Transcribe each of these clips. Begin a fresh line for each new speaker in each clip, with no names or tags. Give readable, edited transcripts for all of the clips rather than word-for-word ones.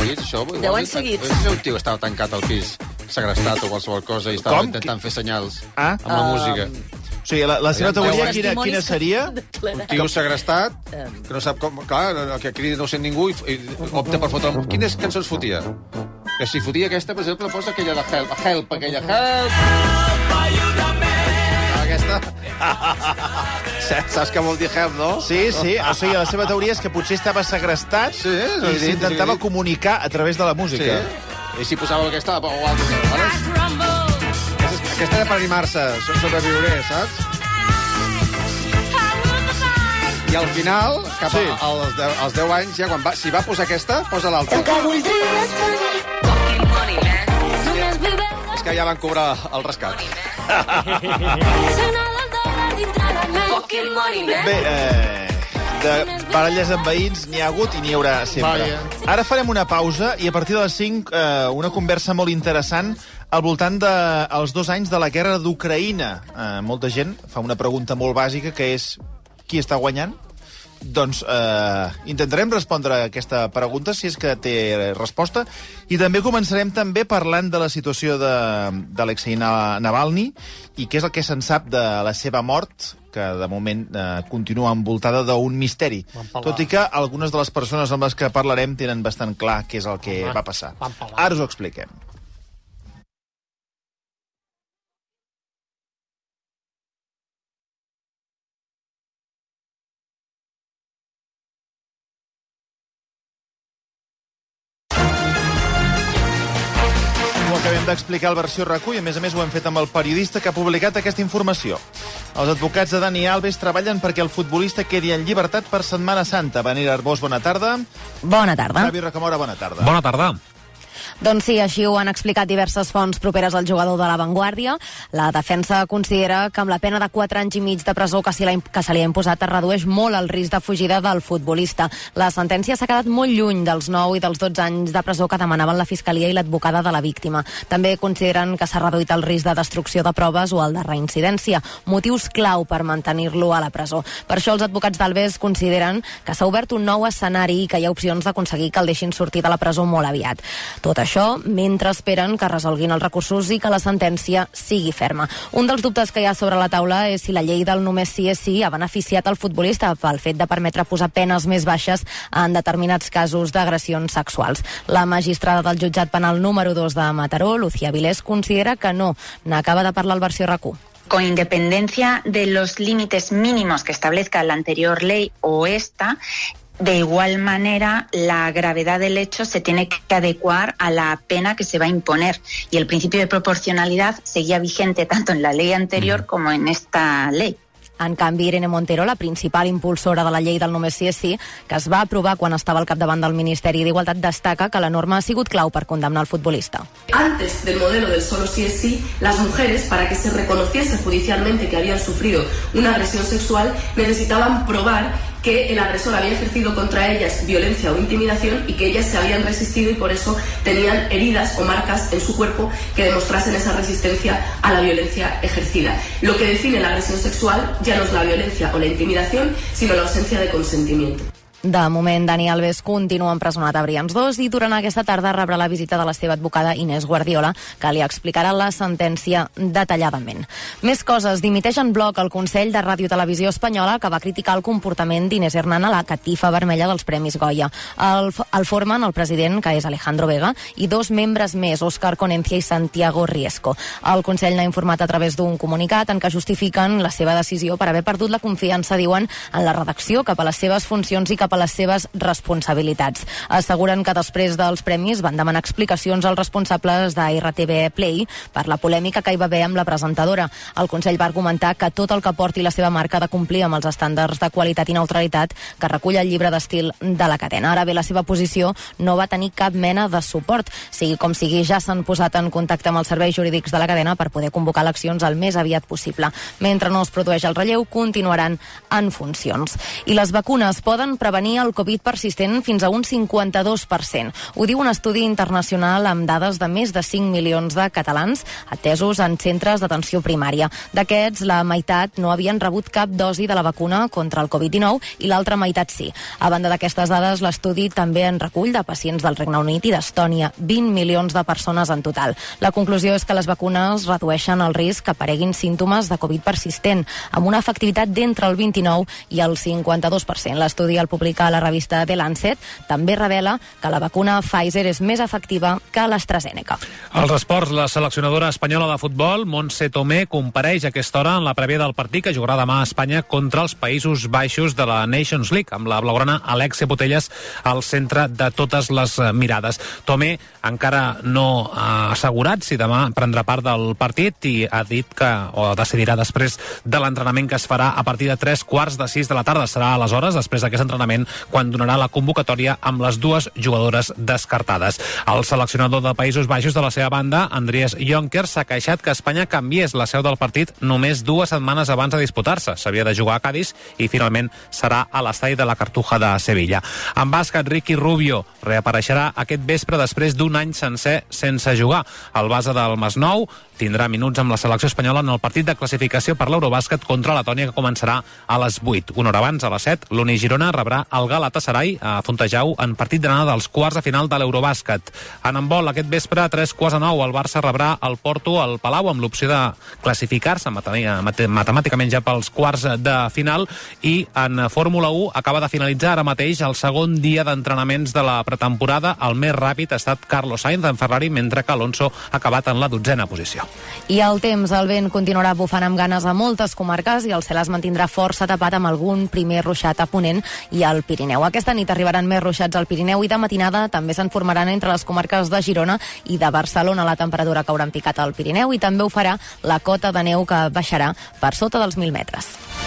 seguits, això?
10 anys seguits.
És un tio que estava tancat al pis, segrestat o qualsevol cosa, i estava intentant fer senyals amb la música.
O sigui, la seva teoria quina seria?
Un tio segrestat, que no sap com... Clar, que cridi no sent ningú i opta per fotre... Quines cançons fotia? Que si fotia aquesta, per exemple, posa aquella de Help, aquella Help... Aquesta... Saps què vol dir Help, no?
Sí, o sigui, la seva teoria és que potser estava segrestat i s'intentava comunicar a través de la música.
Sí, i si posava aquesta o altra... Aquesta era per animar-se, sobreviuré, saps? I al final, cap als 10 anys, ja quan si va posar aquesta, posa l'altra. És que ja van cobrar el rescat.
Bé, de baralles amb veïns n'hi ha hagut i n'hi haurà sempre. Ara farem una pausa i a partir de les 5 una conversa molt interessant al voltant dels 2 anys de la guerra d'Ucraïna. Molta gent fa una pregunta molt bàsica, que és qui està guanyant? Doncs intentarem respondre a aquesta pregunta, si és que té resposta, i també començarem també parlant de la situació d'Alexei Navalny i què és el que se'n sap de la seva mort, que de moment continua envoltada d'un misteri. Tot i que algunes de les persones amb les que parlarem tenen bastant clar què és el que va passar. Ara us ho expliquem. Acabem d'explicar el versió RAC1 i, a més, ho hem fet amb el periodista que ha publicat aquesta informació. Els advocats de Dani Alves treballen perquè el futbolista quedi en llibertat per Setmana Santa. Vanessa Arbós, bona tarda.
Bona tarda.
Javi Rocamora, bona tarda.
Bona tarda.
Doncs sí, així ho han explicat diverses fonts properes al jugador de La Vanguardia. La defensa considera que amb la pena de 4 anys i mig de presó que se li ha imposat es redueix molt el risc de fugida del futbolista. La sentència s'ha quedat molt lluny dels 9 i dels 12 anys de presó que demanaven la Fiscalia i l'advocada de la víctima. També consideren que s'ha reduït el risc de destrucció de proves o el de reincidència, motius clau per mantenir-lo a la presó. Per això els advocats d'Alves consideren que s'ha obert un nou escenari i que hi ha opcions d'aconseguir que el deixin sortir de la presó molt aviat. Tot això mentre esperen que resolguin els recursos i que la sentència sigui ferma. Un dels dubtes que hi ha sobre la taula és si la llei del només sí és sí ha beneficiat el futbolista pel fet de permetre posar penes més baixes en determinats casos d'agressions sexuals. La magistrada del jutjat penal número 2 de Mataró, Lucía Vilés, considera que no. N'acaba de parlar el versió RAC1.
Con independencia de los límites mínimos que establezca la anterior ley o esta, de igual manera, la gravedad del hecho se tiene que adecuar a la pena que se va a imponer. Y el principio de proporcionalidad seguía vigente tanto en la ley anterior como en esta ley.
En canvi, Irene Montero, la principal impulsora de la llei del només sí és sí, que es va aprovar quan estava al capdavant del Ministeri d'Igualtat, destaca que la norma ha sigut clau per condemnar el futbolista.
Antes del modelo del solo sí es sí, las mujeres, para que se reconociese judicialmente que habían sufrido una agresión sexual, necesitaban probar que el agresor había ejercido contra ellas violencia o intimidación y que ellas se habían resistido y por eso tenían heridas o marcas en su cuerpo que demostrasen esa resistencia a la violencia ejercida. Lo que define la agresión sexual ya no es la violencia o la intimidación, sino la ausencia de consentimiento.
De moment, Dani Alves continua empresonat a Brians 2 i durant aquesta tarda rebrà la visita de la seva advocada Inés Guardiola, que li explicarà la sentència detalladament. Més coses. Dimiteix en bloc el Consell de Ràdio Televisió Espanyola, que va criticar el comportament d'Inés Hernán a la catifa vermella dels Premis Goya. El formen el president, que és Alejandro Vega, i 2 membres més, Óscar Conencia i Santiago Riesco. El Consell n'ha informat a través d'un comunicat en què justifiquen la seva decisió per haver perdut la confiança, diuen, en la redacció cap a les seves funcions i cap a les seves responsabilitats. Asseguren que després dels premis van demanar explicacions als responsables d'RTV Play per la polèmica que hi va haver amb la presentadora. El Consell va argumentar que tot el que porti la seva marca ha de complir amb els estàndards de qualitat i neutralitat que recull el llibre d'estil de la cadena. Ara bé, la seva posició no va tenir cap mena de suport. Sigui com sigui, ja s'han posat en contacte amb els serveis jurídics de la cadena per poder convocar eleccions el més aviat possible. Mentre no es produeix el relleu, continuaran en funcions. I les vacunes poden prevenir prevenir el Covid persistent fins a un 52%. Ho diu un estudi internacional amb dades de més de 5 milions de catalans atesos en centres d'atenció primària. D'aquests, la meitat no havien rebut cap dosi de la vacuna contra el Covid-19 i l'altra meitat sí. A banda d'aquestes dades, l'estudi també en recull de pacients del Regne Unit i d'Estònia, 20 milions de persones en total. La conclusió és que les vacunes redueixen el risc que apareguin símptomes de Covid persistent, amb una efectivitat d'entre el 29 i el 52%. L'estudi el publica a la revista The Lancet. També revela que la vacuna Pfizer és més efectiva que l'AstraZeneca.
Als esports, la seleccionadora espanyola de futbol, Montse Tomé, compareix a aquesta hora en la prèvia del partit que jugarà demà a Espanya contra els Països Baixos de la Nations League, amb la blaugrana Alexia Putellas al centre de totes les mirades. Tomé encara no ha assegurat si demà prendrà part del partit i ha dit que decidirà després de l'entrenament que es farà a partir de 3:45 de la tarda. Serà aleshores, després d'aquest entrenament, quan donarà la convocatòria amb les dues jugadores descartades. El seleccionador de Països Baixos, de la seva banda, Andries Jonker, s'ha queixat que Espanya canviés la seu del partit només 2 setmanes abans de disputar-se. S'havia de jugar a Cádiz i finalment serà a l'estadi de la Cartuja de Sevilla. En bàsquet, Ricky Rubio reapareixerà aquest vespre després d'un any sencer sense jugar. El base del Masnou tindrà minuts amb la selecció espanyola en el partit de classificació per l'Eurobàsquet contra Letònia, que començarà a les 8. Una hora abans, a les 7, l'Uni Girona rebrà el Galatasaray a Fontejau en partit d'anada dels quarts de final de l'Eurobàsquet. En handbol, aquest vespre, a 3:45, el Barça rebrà el Porto al Palau amb l'opció de classificar-se matemàticament ja pels quarts de final. I en Fórmula 1 acaba de finalitzar ara mateix el segon dia d'entrenaments de la pretemporada. El més ràpid ha estat Carlos Sainz en Ferrari, mentre que Alonso ha acabat en la 12a posició.
I el temps, el vent continuarà bufant amb ganes a moltes comarques i el cel es mantindrà força tapat amb algun primer ruixat a Ponent i al Pirineu. Aquesta nit arribaran més ruixats al Pirineu i de matinada també se'n formaran entre les comarques de Girona i de Barcelona. La temperatura caurà en picat al Pirineu i també ho farà la cota de neu, que baixarà per sota dels 1.000 metres.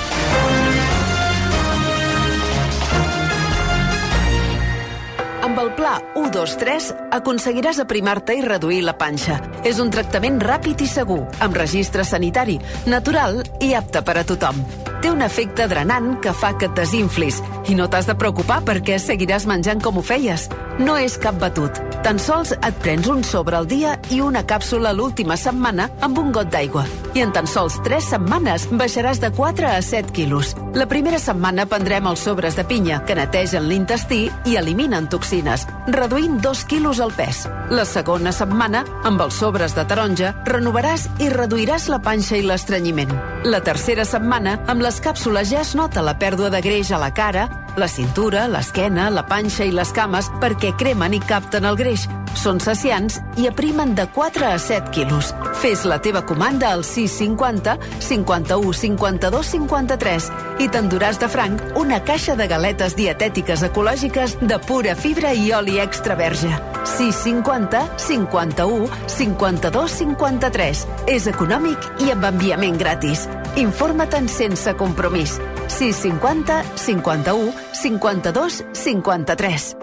Amb el pla 1-2-3 aconseguiràs aprimar-te i reduir la panxa. És un tractament ràpid i segur, amb registre sanitari, natural i apte per a tothom. Té un efecte drenant que fa que et desinflis i no t'has de preocupar perquè seguiràs menjant com ho feies. No és cap batut. Tan sols et prens un sobre al dia i una càpsula l'última setmana amb un got d'aigua. I en tan sols 3 setmanes baixaràs de 4 a 7 quilos. La primera setmana prendrem els sobres de pinya, que netegen l'intestí i eliminen toxines, reduint 2 quilos el pes. La segona setmana, amb els sobres de taronja, renovaràs i reduiràs la panxa i l'estrenyiment. La tercera setmana, amb les càpsules ja es nota la pèrdua de greix a la cara, la cintura, l'esquena, la panxa i les cames perquè cremen i capten el greix. Són saciants i aprimen de 4 a 7 quilos. Fes la teva comanda al 650 51 52 53 i t'enduràs de franc una caixa de galetes dietètiques ecològiques de pura fibra i oli extra verge. 650 51 52 53. És econòmic i amb enviament gratis. Informa't-en sense compromís. 650 51 52 53.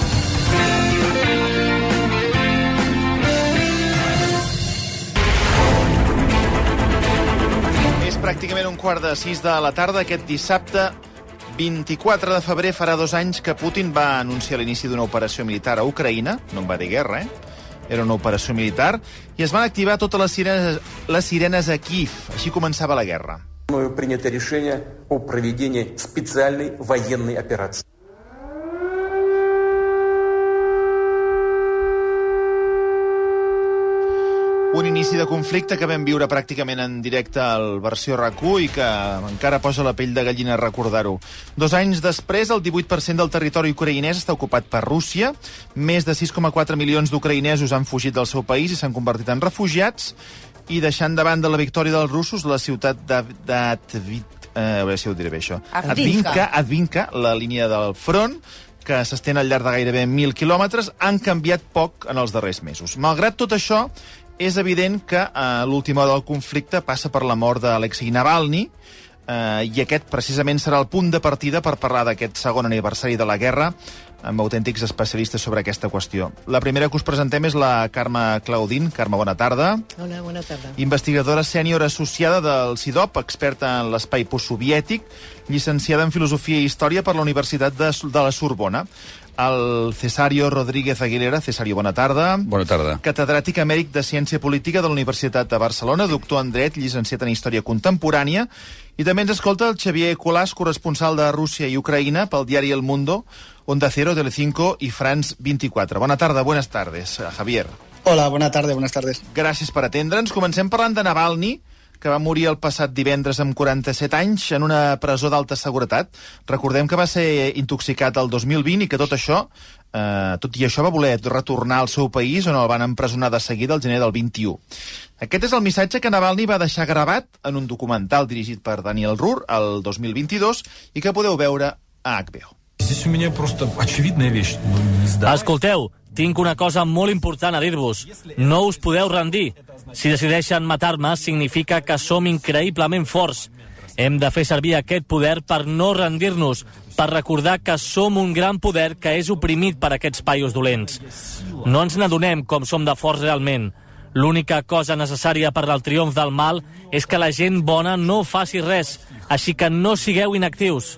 És pràcticament 5:15 de la tarda. Aquest dissabte 24 de febrer farà 2 anys que Putin va anunciar l'inici d'una operació militar a Ucraïna. No en va dir guerra, Era una operació militar. I es van activar totes les sirenes a Kyiv. Així començava la guerra.
Принято решение о проведении специальной военной операции.
Un inici de conflicte que vam viure pràcticament en directe al versió RAC1 i que encara posa la pell de gallina recordar-ho. 2 anys després, el 18% del territori ucraïnès està ocupat per Rússia. Més de 6,4 milions d'ucraïnesos han fugit del seu país i s'han convertit en refugiats, i deixant de banda la victòria dels russos, la ciutat a veure si ho diré bé, això. Advinka, la línia del front, que s'estén al llarg de gairebé 1.000 quilòmetres, han canviat poc en els darrers mesos. Malgrat tot això, és evident que l'última hora del conflicte passa per la mort d'Alexei Navalny, i aquest precisament serà el punt de partida per parlar d'aquest segon aniversari de la guerra amb autèntics especialistes sobre aquesta qüestió. La primera que us presentem és la Carme Claudín. Carme, bona tarda.
Hola, bona tarda.
Investigadora sènior associada del CIDOP, experta en l'espai postsoviètic, llicenciada en Filosofia i Història per la Universitat de la Sorbona. El Cesario Rodríguez Aguilera. Cesario, bona tarda.
Bona tarda.
Catedràtic emèrit de Ciència Política de la Universitat de Barcelona, doctor en Dret, llicenciat en Història Contemporània. I també ens escolta el Xavier Colàs, corresponsal de Rússia i Ucraïna pel diari El Mundo, Onda Cero, Telecinco i France 24. Bona tarda, buenas tardes, Javier.
Hola, bona tarda, buenas tardes.
Gràcies per atendre'ns. Comencem parlant de Navalny, que va morir el passat divendres amb 47 anys en una presó d'alta seguretat. Recordem que va ser intoxicat el 2020 i que tot i això va voler retornar al seu país, on el van empresonar de seguida el gener del 21. Aquest és el missatge que Navalny va deixar gravat en un documental dirigit per Daniel Ruhr el 2022 i que podeu veure a HBO.
Escolteu, tinc una cosa molt important a dir-vos. No us podeu rendir. Si decideixen matar-me, significa que som increïblement forts. Hem de fer servir aquest poder per no rendir-nos, per recordar que som un gran poder que és oprimit per aquests paios dolents. No ens n'adonem com som de forts realment. L'única cosa necessària per al triomf del mal és que la gent bona no faci res, així que no sigueu inactius.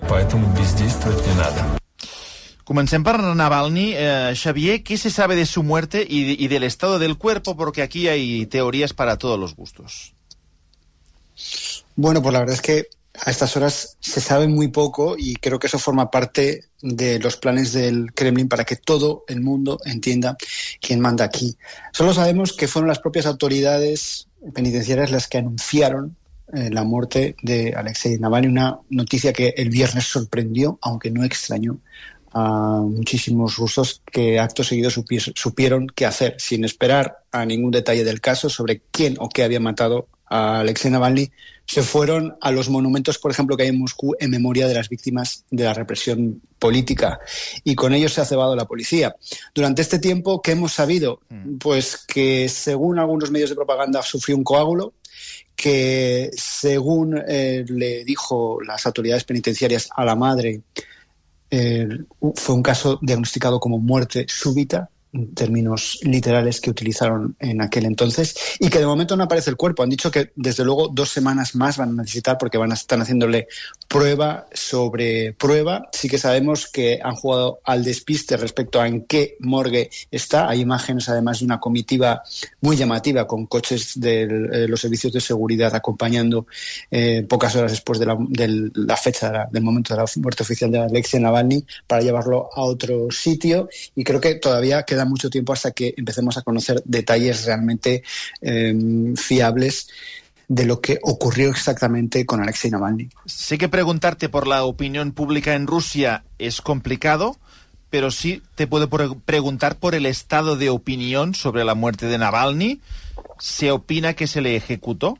Comencem per Navalny. Xavier, ¿qué se sabe de su muerte y del estado del cuerpo? Porque aquí hay teorías para todos los gustos.
Bueno, pues la verdad es que a estas horas se sabe muy poco y creo que eso forma parte de los planes del Kremlin para que todo el mundo entienda quién manda aquí. Solo sabemos que fueron las propias autoridades penitenciarias las que anunciaron la muerte de Alexei Navalny, una noticia que el viernes sorprendió, aunque no extrañó a muchísimos rusos que acto seguido supieron qué hacer, sin esperar a ningún detalle del caso sobre quién o qué había matado a Alexei Navalny. Se fueron a los monumentos, por ejemplo, que hay en Moscú en memoria de las víctimas de la represión política, y con ellos se ha cebado la policía. Durante este tiempo, ¿qué hemos sabido? Pues que, según algunos medios de propaganda, sufrió un coágulo, que según le dijo las autoridades penitenciarias a la madre, fue un caso diagnosticado como muerte súbita, en términos literales que utilizaron en aquel entonces, y que de momento no aparece el cuerpo. Han dicho que desde luego 2 semanas más van a necesitar porque están haciéndole prueba sobre prueba. Sí que sabemos que han jugado al despiste respecto a en qué morgue está. Hay imágenes además de una comitiva muy llamativa con coches de los servicios de seguridad acompañando pocas horas después de la fecha del momento de la muerte oficial de Alexei Navalny para llevarlo a otro sitio, y creo que todavía queda mucho tiempo hasta que empecemos a conocer detalles realmente fiables de lo que ocurrió exactamente con Alexei Navalny.
Sé que preguntarte por la opinión pública en Rusia es complicado, pero sí te puedo preguntar por el estado de opinión sobre la muerte de Navalny. ¿Se opina que se le ejecutó?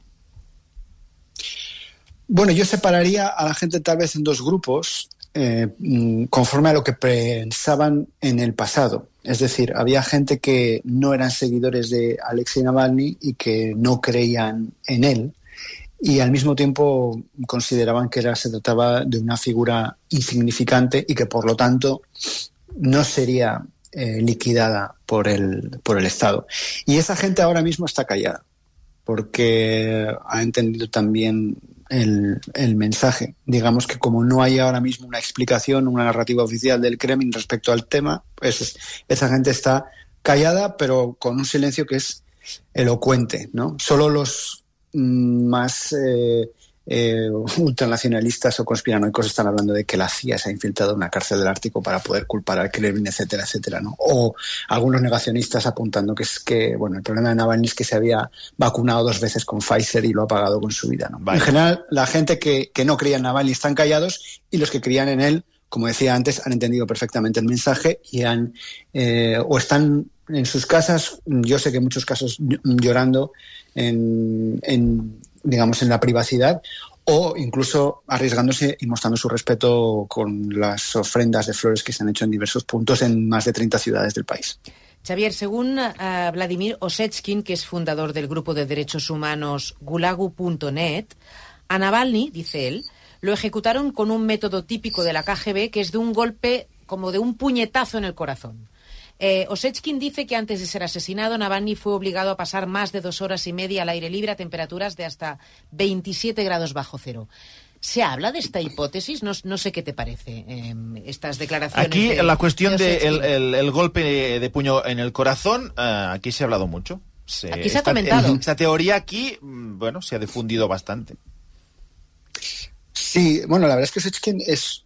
Bueno, yo separaría a la gente tal vez en 2 grupos, conforme a lo que pensaban en el pasado. Es decir, había gente que no eran seguidores de Alexei Navalny y que no creían en él, y al mismo tiempo consideraban que se trataba de una figura insignificante y que por lo tanto no sería liquidada por el Estado. Y esa gente ahora mismo está callada porque ha entendido también el mensaje. Digamos que como no hay ahora mismo una explicación, una narrativa oficial del Kremlin respecto al tema, pues esa gente está callada, pero con un silencio que es elocuente, ¿no? Solo los más ultranacionalistas o conspiranoicos están hablando de que la CIA se ha infiltrado en una cárcel del Ártico para poder culpar al Kremlin, etcétera, etcétera, ¿no? O algunos negacionistas apuntando que bueno, el problema de Navalny es que se había vacunado 2 veces con Pfizer y lo ha pagado con su vida, ¿no? Vale. En general, la gente que no creía en Navalny están callados, y los que creían en él, como decía antes, han entendido perfectamente el mensaje y o están en sus casas, yo sé que en muchos casos llorando digamos, en la privacidad, o incluso arriesgándose y mostrando su respeto con las ofrendas de flores que se han hecho en diversos puntos en más de 30 ciudades del país.
Xavier, según Vladimir Osechkin, que es fundador del grupo de derechos humanos Gulagu.net, a Navalny, dice él, lo ejecutaron con un método típico de la KGB, que es de un golpe como de un puñetazo en el corazón. Osechkin dice que antes de ser asesinado, Navalny fue obligado a pasar más de 2 horas y media al aire libre a temperaturas de hasta 27 grados bajo cero. ¿Se habla de esta hipótesis? No sé qué te parece estas declaraciones.
Aquí la cuestión del golpe de puño en el corazón, aquí se ha hablado mucho.
Aquí se ha comentado.
Esta teoría aquí, bueno, se ha difundido bastante.
Sí, bueno, la verdad es que Osechkin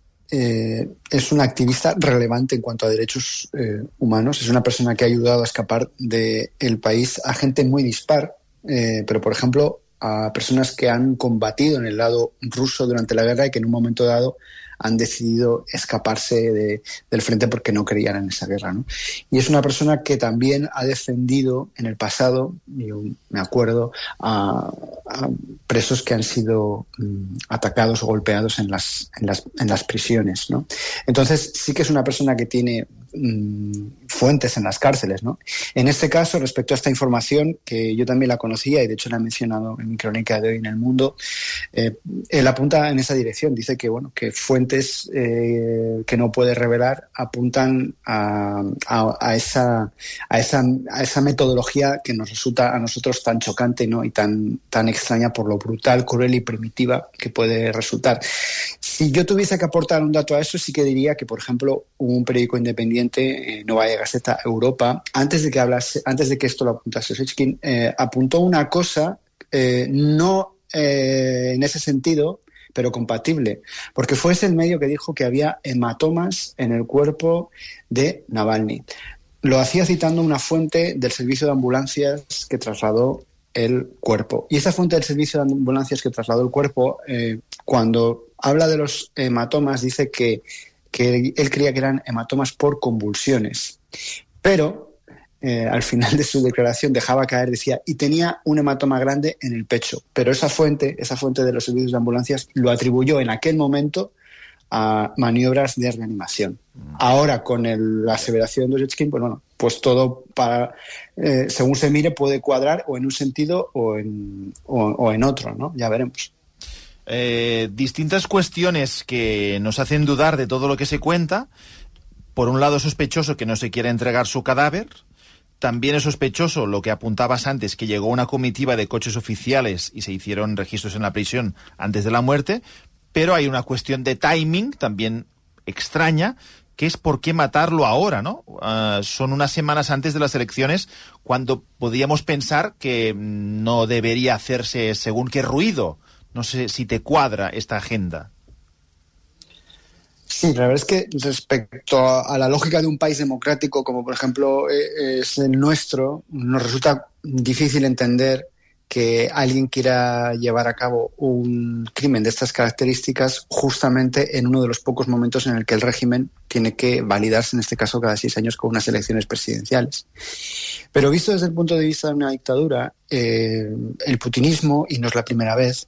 es un activista relevante en cuanto a derechos humanos. Es una persona que ha ayudado a escapar del país a gente muy dispar, pero, por ejemplo, a personas que han combatido en el lado ruso durante la guerra y que en un momento dado han decidido escaparse del frente porque no creían en esa guerra, ¿no? Y es una persona que también ha defendido en el pasado, yo me acuerdo, a presos que han sido atacados o golpeados en las prisiones, ¿no? Entonces sí que es una persona que tiene fuentes en las cárceles, ¿no? En este caso, respecto a esta información, que yo también la conocía y de hecho la he mencionado en mi crónica de hoy en El Mundo, él apunta en esa dirección. Dice que, bueno, que fuentes que no puede revelar apuntan a esa metodología que nos resulta a nosotros tan chocante, ¿no? Y tan extraña por lo brutal, cruel y primitiva que puede resultar. Si yo tuviese que aportar un dato a eso, sí que diría que, por ejemplo, un periódico independiente, Novaya Gazeta Europa, antes de que esto lo apuntase Osechkin, apuntó una cosa, no en ese sentido, pero compatible, porque fue ese el medio que dijo que había hematomas en el cuerpo de Navalny. Lo hacía citando una fuente del servicio de ambulancias que trasladó el cuerpo. Y esa fuente del servicio de ambulancias que trasladó el cuerpo, cuando habla de los hematomas, dice que él creía que eran hematomas por convulsiones. Pero al final de su declaración dejaba caer, decía, y tenía un hematoma grande en el pecho. Pero esa fuente de los servicios de ambulancias lo atribuyó en aquel momento a maniobras de reanimación. Ahora, con la aseveración de Osechkin, pues bueno, pues todo según se mire puede cuadrar o en un sentido o en otro, ¿no? Ya veremos.
Distintas cuestiones que nos hacen dudar de todo lo que se cuenta. Por un lado, es sospechoso que no se quiera entregar su cadáver. También es sospechoso lo que apuntabas antes, que llegó una comitiva de coches oficiales y se hicieron registros en la prisión antes de la muerte. Pero hay una cuestión de timing también extraña, que es por qué matarlo ahora, ¿no? Son unas semanas antes de las elecciones, cuando podíamos pensar que no debería hacerse según qué ruido. No sé si te cuadra esta agenda.
Sí, la verdad es que respecto a la lógica de un país democrático, como por ejemplo es el nuestro, nos resulta difícil entender que alguien quiera llevar a cabo un crimen de estas características justamente en uno de los pocos momentos en el que el régimen tiene que validarse, en este caso cada 6 años, con unas elecciones presidenciales. Pero visto desde el punto de vista de una dictadura, el putinismo, y no es la primera vez,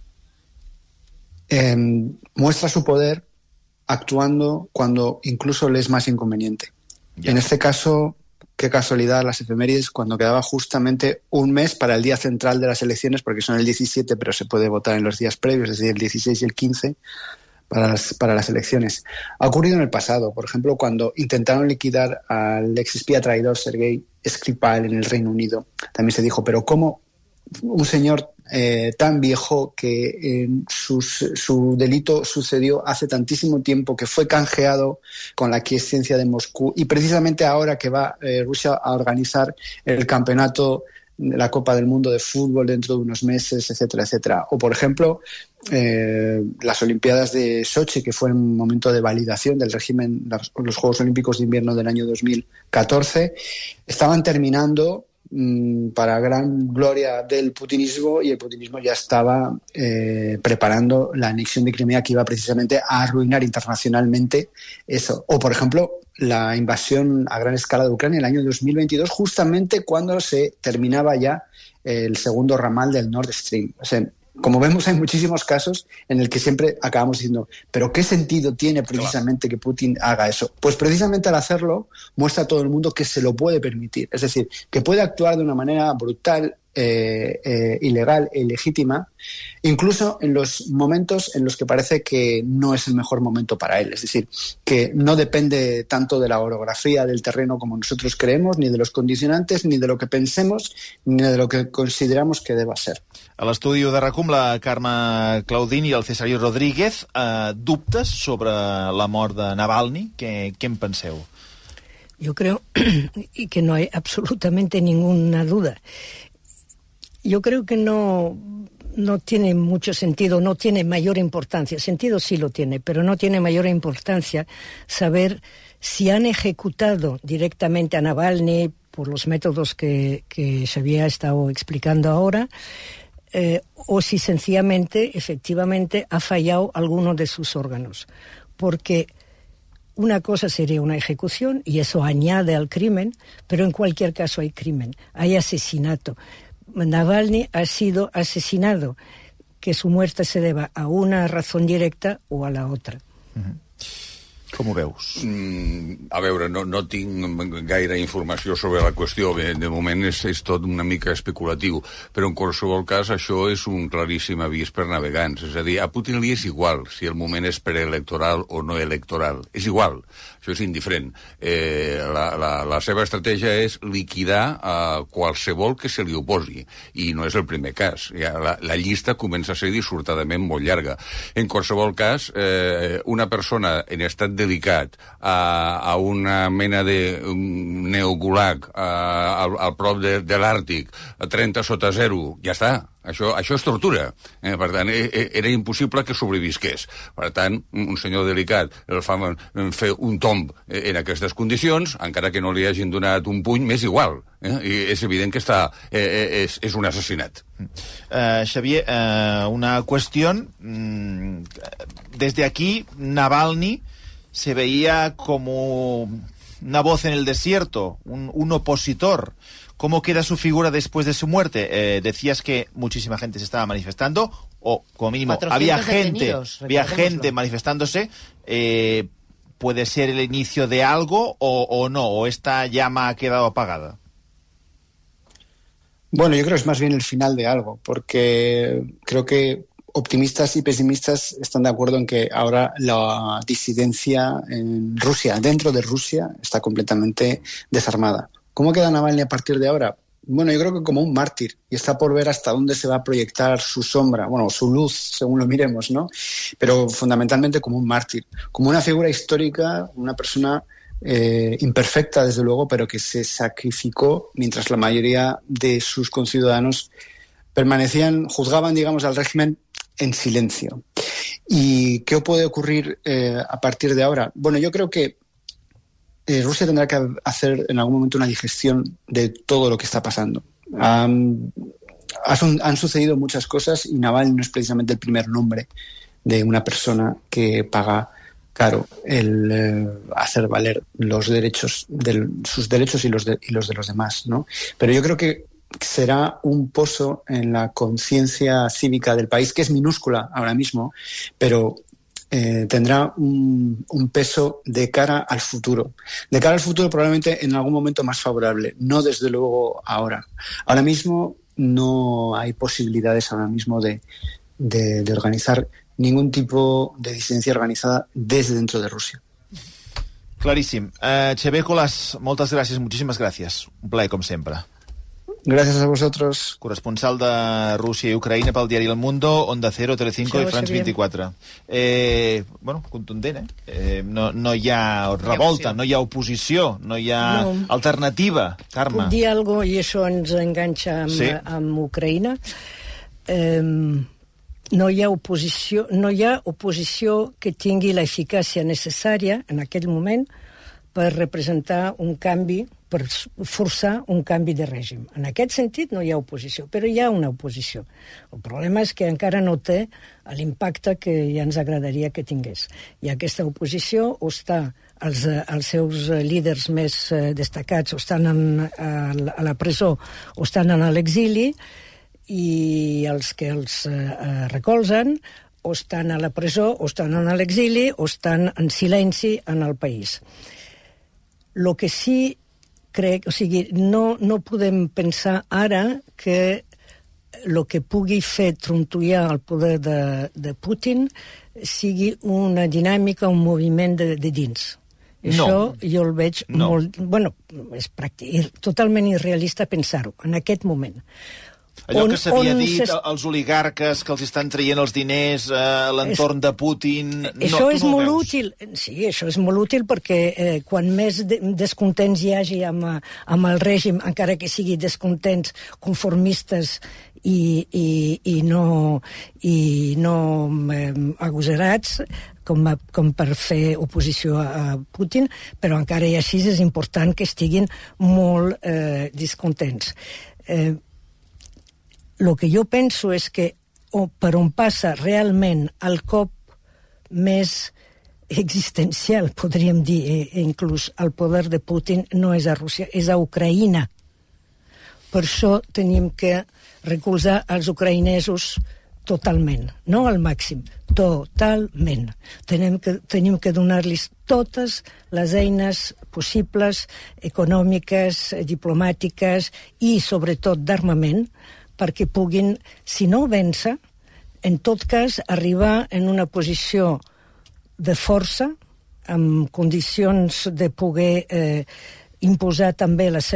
muestra su poder actuando cuando incluso le es más inconveniente. Ya. En este caso, qué casualidad, las efemérides, cuando quedaba justamente un mes para el día central de las elecciones, porque son el 17, pero se puede votar en los días previos, es decir, el 16 y el 15, para las elecciones. Ha ocurrido en el pasado, por ejemplo, cuando intentaron liquidar al exespía traidor Sergei Skripal en el Reino Unido. También se dijo, pero ¿cómo un señor tan viejo que su delito sucedió hace tantísimo tiempo, que fue canjeado con la aquiescencia de Moscú, y precisamente ahora que va Rusia a organizar el campeonato, la Copa del Mundo de fútbol dentro de unos meses, etcétera, etcétera? O, por ejemplo, las Olimpiadas de Sochi, que fue un momento de validación del régimen, los Juegos Olímpicos de Invierno del año 2014, estaban terminando para gran gloria del putinismo, y el putinismo ya estaba preparando la anexión de Crimea, que iba precisamente a arruinar internacionalmente eso. O, por ejemplo, la invasión a gran escala de Ucrania en el año 2022, justamente cuando se terminaba ya el segundo ramal del Nord Stream. O sea, como vemos, hay muchísimos casos en el que siempre acabamos diciendo, ¿pero qué sentido tiene precisamente que Putin haga eso? Pues precisamente al hacerlo muestra a todo el mundo que se lo puede permitir. Es decir, que puede actuar de una manera brutal, ilegal e ilegítima, incluso en los momentos en los que parece que no es el mejor momento para él. Es decir, que no depende tanto de la orografía del terreno como nosotros creemos, ni de los condicionantes, ni de lo que pensemos, ni de lo que consideramos que deba ser.
A l'estudi de RAC1, la Carme Claudín i el Cesario Rodríguez, dubtes sobre la mort de Navalny. Què en penseu?
Yo creo y que no hay absolutamente ninguna duda. Yo creo que no tiene mucho sentido, no tiene mayor importancia. Sentido sí lo tiene, pero no tiene mayor importancia saber si han ejecutado directamente a Navalny por los métodos que se había estado explicando ahora, o si sencillamente, efectivamente, ha fallado alguno de sus órganos. Porque una cosa sería una ejecución, y eso añade al crimen, pero en cualquier caso hay crimen, hay asesinato. Navalny ha sido asesinado, que su muerte se deba a una razón directa o a la otra.
Com ho veus?
A veure, no tinc gaire informació sobre la qüestió. De moment és tot una mica especulatiu, però en qualsevol cas això és un claríssim avís per navegants. És a dir, a Putin li és igual si el moment és preelectoral o no electoral. És igual, això és indiferent. La seva estratègia és liquidar qualsevol que se li oposi, i no és el primer cas. La llista comença a ser dissortadament molt llarga. En qualsevol cas, una persona en estat delicat a una mena de neogulag al prop de l'Àrtic, a 30 sota 0, ja està. Això és tortura. Per tant, era impossible que sobrevisqués. Per tant, un senyor delicat el fa fer un tomb en aquestes condicions, encara que no li hagin donat un puny, m'és igual. I és evident que és un assassinat.
Xavier, una cuestión. Desde aquí, Navalny se veía como una voz en el desierto, un opositor. ¿Cómo queda su figura después de su muerte? Decías que muchísima gente se estaba manifestando, o como mínimo había gente manifestándose. ¿Puede ser el inicio de algo o no? ¿O esta llama ha quedado apagada?
Bueno, yo creo que es más bien el final de algo, porque creo que optimistas y pesimistas están de acuerdo en que ahora la disidencia en Rusia, dentro de Rusia, está completamente desarmada. ¿Cómo queda Navalny a partir de ahora? Bueno, yo creo que como un mártir, y está por ver hasta dónde se va a proyectar su sombra, bueno, su luz, según lo miremos, ¿no? Pero fundamentalmente como un mártir, como una figura histórica, una persona imperfecta, desde luego, pero que se sacrificó mientras la mayoría de sus conciudadanos juzgaban, digamos, al régimen en silencio. ¿Y qué puede ocurrir a partir de ahora? Bueno, yo creo que Rusia tendrá que hacer en algún momento una digestión de todo lo que está pasando. Han sucedido muchas cosas y Navalny no es precisamente el primer nombre de una persona que paga caro el hacer valer los derechos, sus derechos y los de los demás, ¿no? Pero yo creo que será un pozo en la conciencia cívica del país, que es minúscula ahora mismo, pero tendrá un peso de cara al futuro. De cara al futuro probablemente en algún momento más favorable, no desde luego ahora. Ahora mismo no hay posibilidades de organizar ningún tipo de disidencia organizada desde dentro de Rusia.
Claríssim. Xavier Colàs, moltes gràcies, muchísimas gracias. Un plaer, com sempre.
Gracias a vosotros.
Corresponsal de Rússia i Ucraïna pel diari El Mundo, Onda Cero, Telecinco i France 24. Bueno, contundent, no hi ha revolta, no hi ha oposició, no hi ha alternativa. Carme.
Puc dir alguna cosa, i això ens enganxa amb Ucraïna. No hi ha oposició que tingui l'eficàcia necessària en aquell moment per representar un canvi, per forçar un canvi de règim. En aquest sentit no hi ha oposició, però hi ha una oposició. El problema és que encara no té l'impacte que ja ens agradaria que tingués. I aquesta oposició o està els seus líders més destacats o estan a la presó o estan a l'exili, i els que els recolzen o estan a la presó o estan a l'exili o estan en silenci en el país. Lo que sí crec, o sigui, no podem pensar ara que el que pugui fer trontollar el poder de Putin sigui una dinàmica, un moviment de dins. Això jo el veig molt... Bueno, és totalment irrealista pensar-ho en aquest moment.
Allò que s'havia dit, els oligarques que els estan traient els diners a l'entorn de Putin...
Això és molt útil. Sí, això és molt útil perquè quan més descontents hi hagi amb el règim, encara que sigui descontents, conformistes i no agosarats, com per fer oposició a Putin, però encara i així és important que estiguin molt descontents. El que jo penso és que per on passa realment el cop més existencial, podríem dir, inclús el poder de Putin, no és a Rússia, és a Ucraïna. Per això tenim que recolzar els ucraïnesos totalment, no al màxim, totalment. Tenim que donar-los totes les eines possibles, econòmiques, diplomàtiques i, sobretot, d'armament, perquè puguin, si no vèncer, en tot cas, arribar en una posició de força, amb condicions de poder imposar també els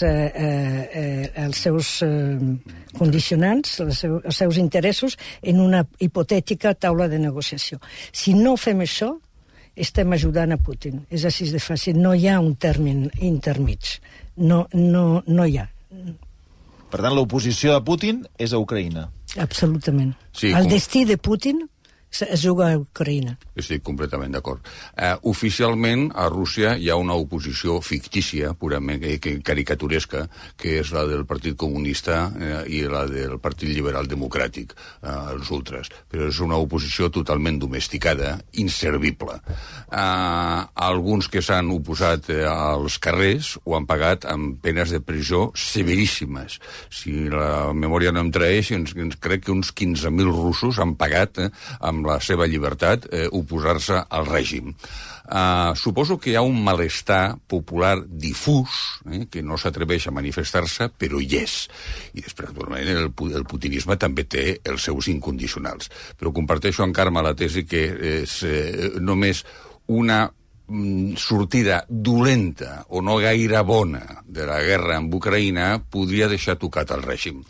seus condicionants, els seus interessos, en una hipotètica taula de negociació. Si no fem això, estem ajudant a Putin. És així de fàcil. No hi ha un terme intermig. No hi ha.
Per tant, l'oposició de Putin és a Ucraïna.
Absolutament. Sí, el destí de Putin es juga a Ucraïna.
Estic completament d'acord. Oficialment, a Rússia hi ha una oposició fictícia, purament caricaturesca, que és la del Partit Comunista i la del Partit Liberal Democràtic, els ultras. Però és una oposició totalment domesticada, inservible. Alguns que s'han oposat als carrers ho han pagat amb penes de presó severíssimes. Si la memòria no em traeix, crec que uns 15.000 russos han pagat amb la seva llibertat oposar-se al règim. Suposo que hi ha un malestar popular difús, que no s'atreveix a manifestar-se, però hi és. I després, naturalment, el putinisme també té els seus incondicionals. Però comparteixo amb Carme la tesi que és només una sortida dolenta o no gaire bona de la guerra amb Ucraïna podria deixar tocat el règim.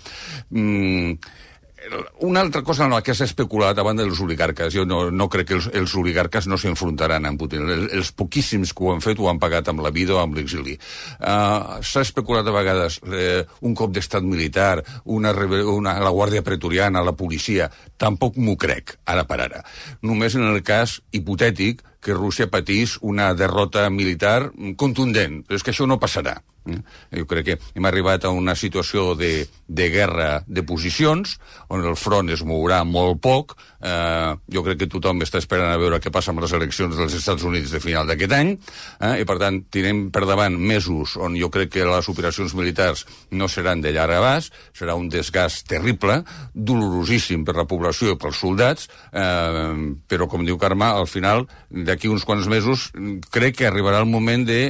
Una altra cosa en la que s'ha especulat davant dels oligarques, jo no crec que els oligarques no s'enfrontaran amb Putin. Els poquíssims que ho han fet ho han pagat amb la vida o amb l'exili. S'ha especulat a vegades un cop d'estat militar, la Guàrdia Pretoriana, la policia. Tampoc m'ho crec, ara per ara. Només en el cas hipotètic que Rússia patís una derrota militar contundent. Però és que això no passarà. Jo crec que hem arribat a una situació de guerra de posicions, on el front es mourà molt poc. Jo crec que tothom està esperant a veure què passa amb les eleccions dels Estats Units de final d'aquest any, i per tant tindrem per davant mesos on jo crec que les operacions militars no seran de llarg abast, serà un desgast terrible, dolorosíssim per la població i pels soldats, però com diu Carme, al final, d'aquí uns quants mesos, crec que arribarà el moment de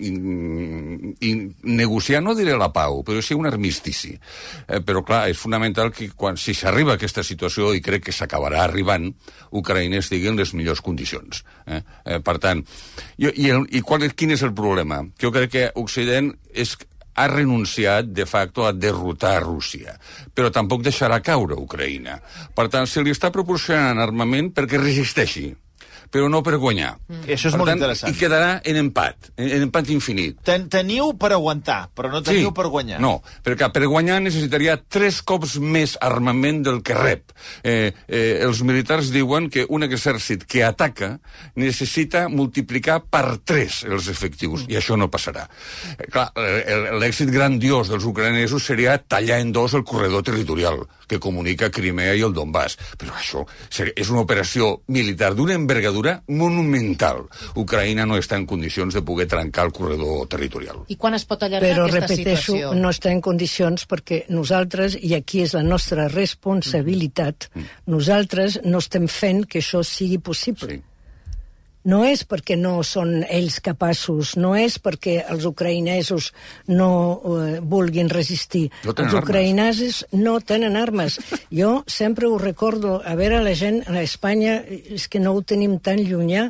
negociar, no diré la pau, però sí un armistici. Però clar, és fonamental que si s'arriba a aquesta situació, i crec que s'acabarà arribant, Ucraïna estigui en les millors condicions. Per tant, quin és el problema? Jo crec que Occident ha renunciat, de facto, a derrotar Rússia, però tampoc deixarà caure Ucraïna. Per tant, se li està proporcionant armament perquè resisteixi, però no per guanyar.
Això és molt interessant.
I quedarà en empat infinit.
Teniu per aguantar, però no teniu per guanyar.
No, perquè per guanyar necessitaria 3 cops més armament del que rep. Els militars diuen que un exèrcit que ataca necessita multiplicar per 3 els efectius, i això no passarà. Clar, l'èxit grandiós dels ucraïnesos seria tallar en 2 el corredor territorial que comunica Crimea i el Donbass. Però això és una operació militar d'una envergadura monumental. Ucraïna no està en condicions de poder trencar el corredor territorial.
I quan es pot allargar aquesta situació?
Però, repeteixo, no està en condicions perquè nosaltres, i aquí és la nostra responsabilitat, nosaltres no estem fent que això sigui possible. no és perquè no són ells capaços, no és perquè els ucraïnesos no vulguin resistir. Els ucraïnesos no tenen armes. Jo sempre ho recordo, a veure, la gent a Espanya és que no ho tenim tan llunyà,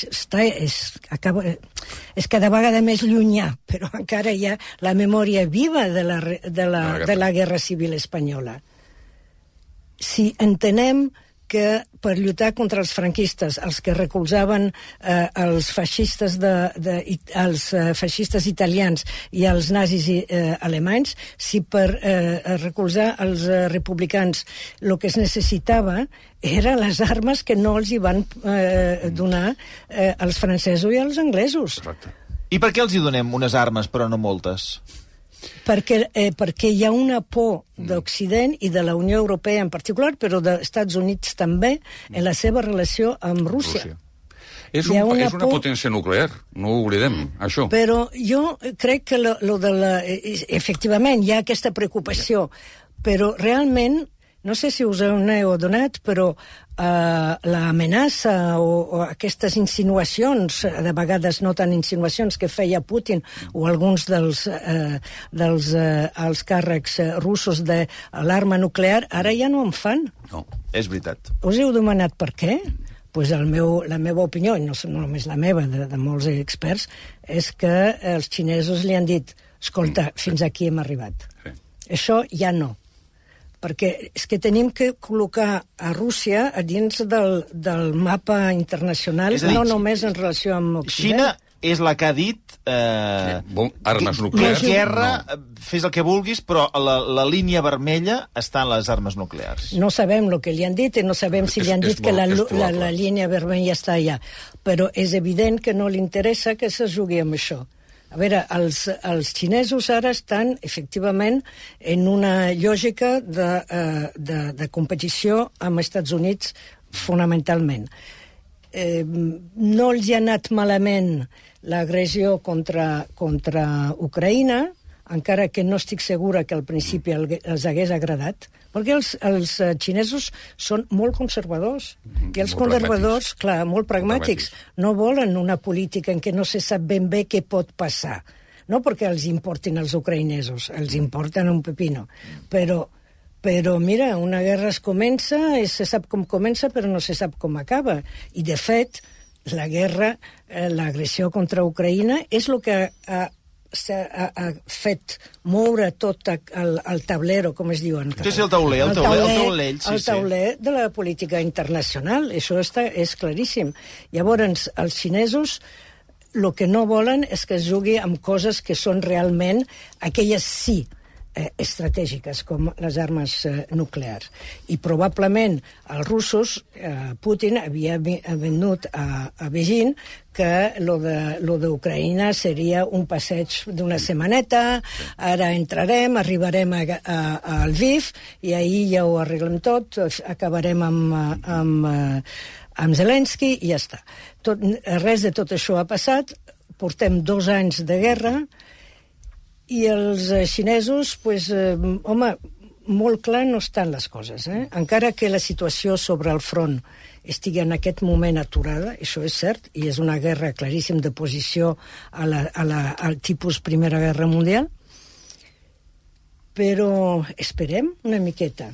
és cada vegada més llunyà, però encara hi ha la memòria viva de la Guerra Civil espanyola. Si entenem que per lluitar contra els franquistes, els que recolzaven els feixistes italians i els nazis alemanys, si per recolzar els republicans el que es necessitava eren les armes que no els hi van donar els francesos i els anglesos.
I per què els hi donem unes armes però no moltes?
Perquè hi ha una por d'Occident i de la Unió Europea en particular, però dels Estats Units també, en la seva relació amb Rússia.
És una potència nuclear, no ho oblidem, això.
Però jo crec que efectivament hi ha aquesta preocupació, però realment, no sé si us n'heu adonat, però l'amenaça o aquestes insinuacions, de vegades no tan insinuacions, que feia Putin o alguns dels càrrecs russos de l'arma nuclear, ara ja no en fan.
No, és veritat.
Us heu demanat per què? Pues la meva opinió, i no només la meva, de molts experts, és que els xinesos li han dit, escolta, fins aquí hem arribat. Això ja no. Perquè és que tenim que col·locar a Rússia a dins del mapa internacional, no només en relació amb Occident.
Xina és la que ha dit...
armes nuclears.
Guerra, fes el que vulguis, però la línia vermella està en les armes nuclears.
No sabem el que li han dit i no sabem si li han dit que la línia vermella està allà. Però és evident que no li interessa que se jugui amb això. A veure, els xinesos ara estan, efectivament, en una lògica de competició amb els Estats Units, fonamentalment. No els ha anat malament l'agressió contra Ucraïna, encara que no estic segura que al principi els hagués agradat, perquè els xinesos són molt conservadors, i els conservadors, clar, molt pragmàtics, no volen una política en què no se sap ben bé què pot passar. No perquè els importin els ucraïnesos, els importen un pepino, però mira, una guerra es comença, se sap com comença, però no se sap com acaba. I, de fet, la guerra, l'agressió contra Ucraïna, és el que ha fet moure tot el tablero, com es diu en català.
Sí, el tauler,
el tauler de la política internacional. Això és claríssim. Llavors, els xinesos el que no volen és que es jugui amb coses que són realment aquelles sí estratègiques, com les armes nuclears. I probablement els russos, Putin havia venut a Beijing que lo d'Ucraïna seria un passeig d'una setmaneta, ara entrarem, arribarem a Lviv, i ahir ja ho arreglem tot, acabarem amb Zelensky, i ja està. Res de tot això ha passat, portem 2 anys de guerra, i els xinesos, home, molt clar no estan les coses. Encara que la situació sobre el front estigui en aquest moment aturada, això és cert, i és una guerra claríssim de posició al tipus Primera Guerra Mundial, però esperem una miqueta.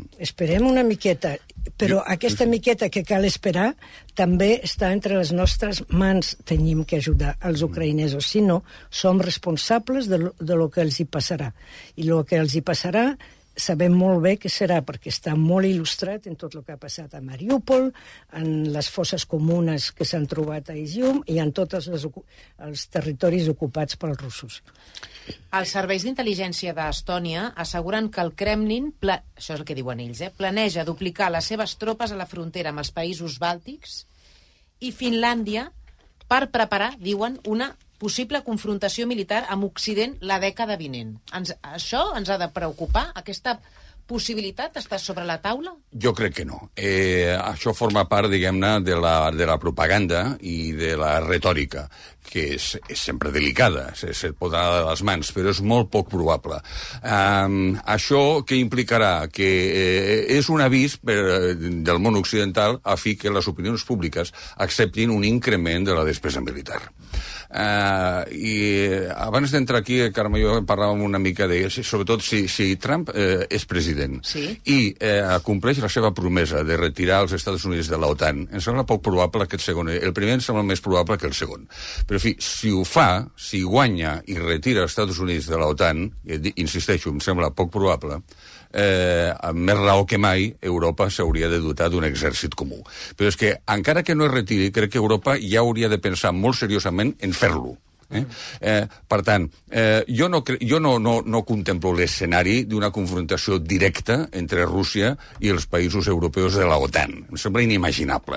Però aquesta miqueta que cal esperar també està entre les nostres mans. Tenim que ajudar els ucraïnesos. Si no, som responsables de lo que els hi passarà. I el que els hi passarà sabem molt bé que serà, perquè està molt il·lustrat en tot el que ha passat a Mariúpol, en les fosses comunes que s'han trobat a Izium i en tots els territoris ocupats pels russos.
Els serveis d'intel·ligència d'Estònia asseguren que el Kremlin, això és el que diuen ells, planeja duplicar les seves tropes a la frontera amb els països bàltics i Finlàndia per preparar, diuen, una possible confrontació militar amb Occident la dècada vinent. Això ens ha de preocupar, aquesta possibilitat està sobre la taula?
Jo crec que no. Això forma part, diguem-ne, de la propaganda i de la retòrica, que és sempre delicada, se't pot anar de les mans, però és molt poc probable. Això què implicarà? Que és un avís del món occidental a fi que les opinions públiques acceptin un increment de la despesa militar. I abans d'entrar aquí, Carme, jo parlàvem una mica de, sobretot si Trump és president i compleix la seva promesa de retirar els Estats Units de l'OTAN, em sembla poc probable que el segon. El primer em sembla més probable que el segon. Però, en fi, si ho fa, si guanya i retira els Estats Units de l'OTAN, insisteixo, em sembla poc probable, amb més raó que mai, Europa s'hauria de dotar d'un exèrcit comú. Però és que, encara que no es retiri, crec que Europa ja hauria de pensar molt seriosament en fer-lo. Per tant, jo no contemplo l'escenari d'una confrontació directa entre Rússia i els països europeus de l'OTAN. Em sembla inimaginable.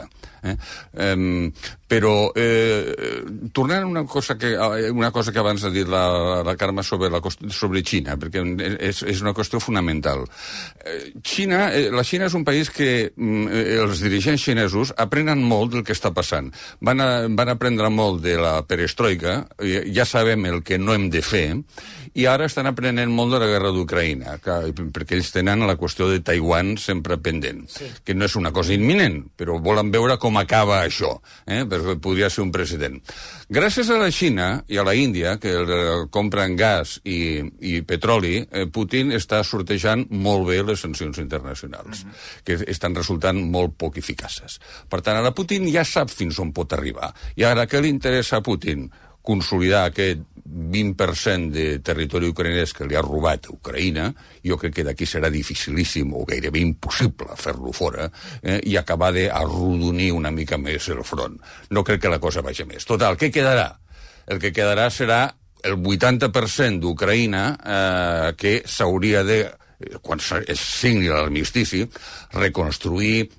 Però tornant a una cosa que abans ha dit la Carme sobre Xina, perquè és una qüestió fonamental. La Xina és un país que els dirigents xinesos aprenen molt del que està passant. Van aprendre molt de la perestroika, ja sabem el que no hem de fer, i ara estan aprenent molt de la guerra d'Ucraïna, perquè ells tenen la qüestió de Taiwan sempre pendent, que no és una cosa imminent, però volen veure com acaba això, perquè podria ser un precedent. Gràcies a la Xina i a la Índia, que compren gas i petroli, Putin està sortejant molt bé les sancions internacionals, que estan resultant molt poc eficaces. Per tant, ara Putin ja sap fins on pot arribar. I ara, què li interessa a Putin? Consolidar aquest 20% de territori ucraïnès que li ha robat a Ucraïna, jo crec que d'aquí serà dificilíssim o gairebé impossible fer-lo fora, i acabar d'arrodonir una mica més el front. No crec que la cosa vagi més. Total, què quedarà? El que quedarà serà el 80% d'Ucraïna que s'hauria de, quan es signi l'armistici, reconstruir,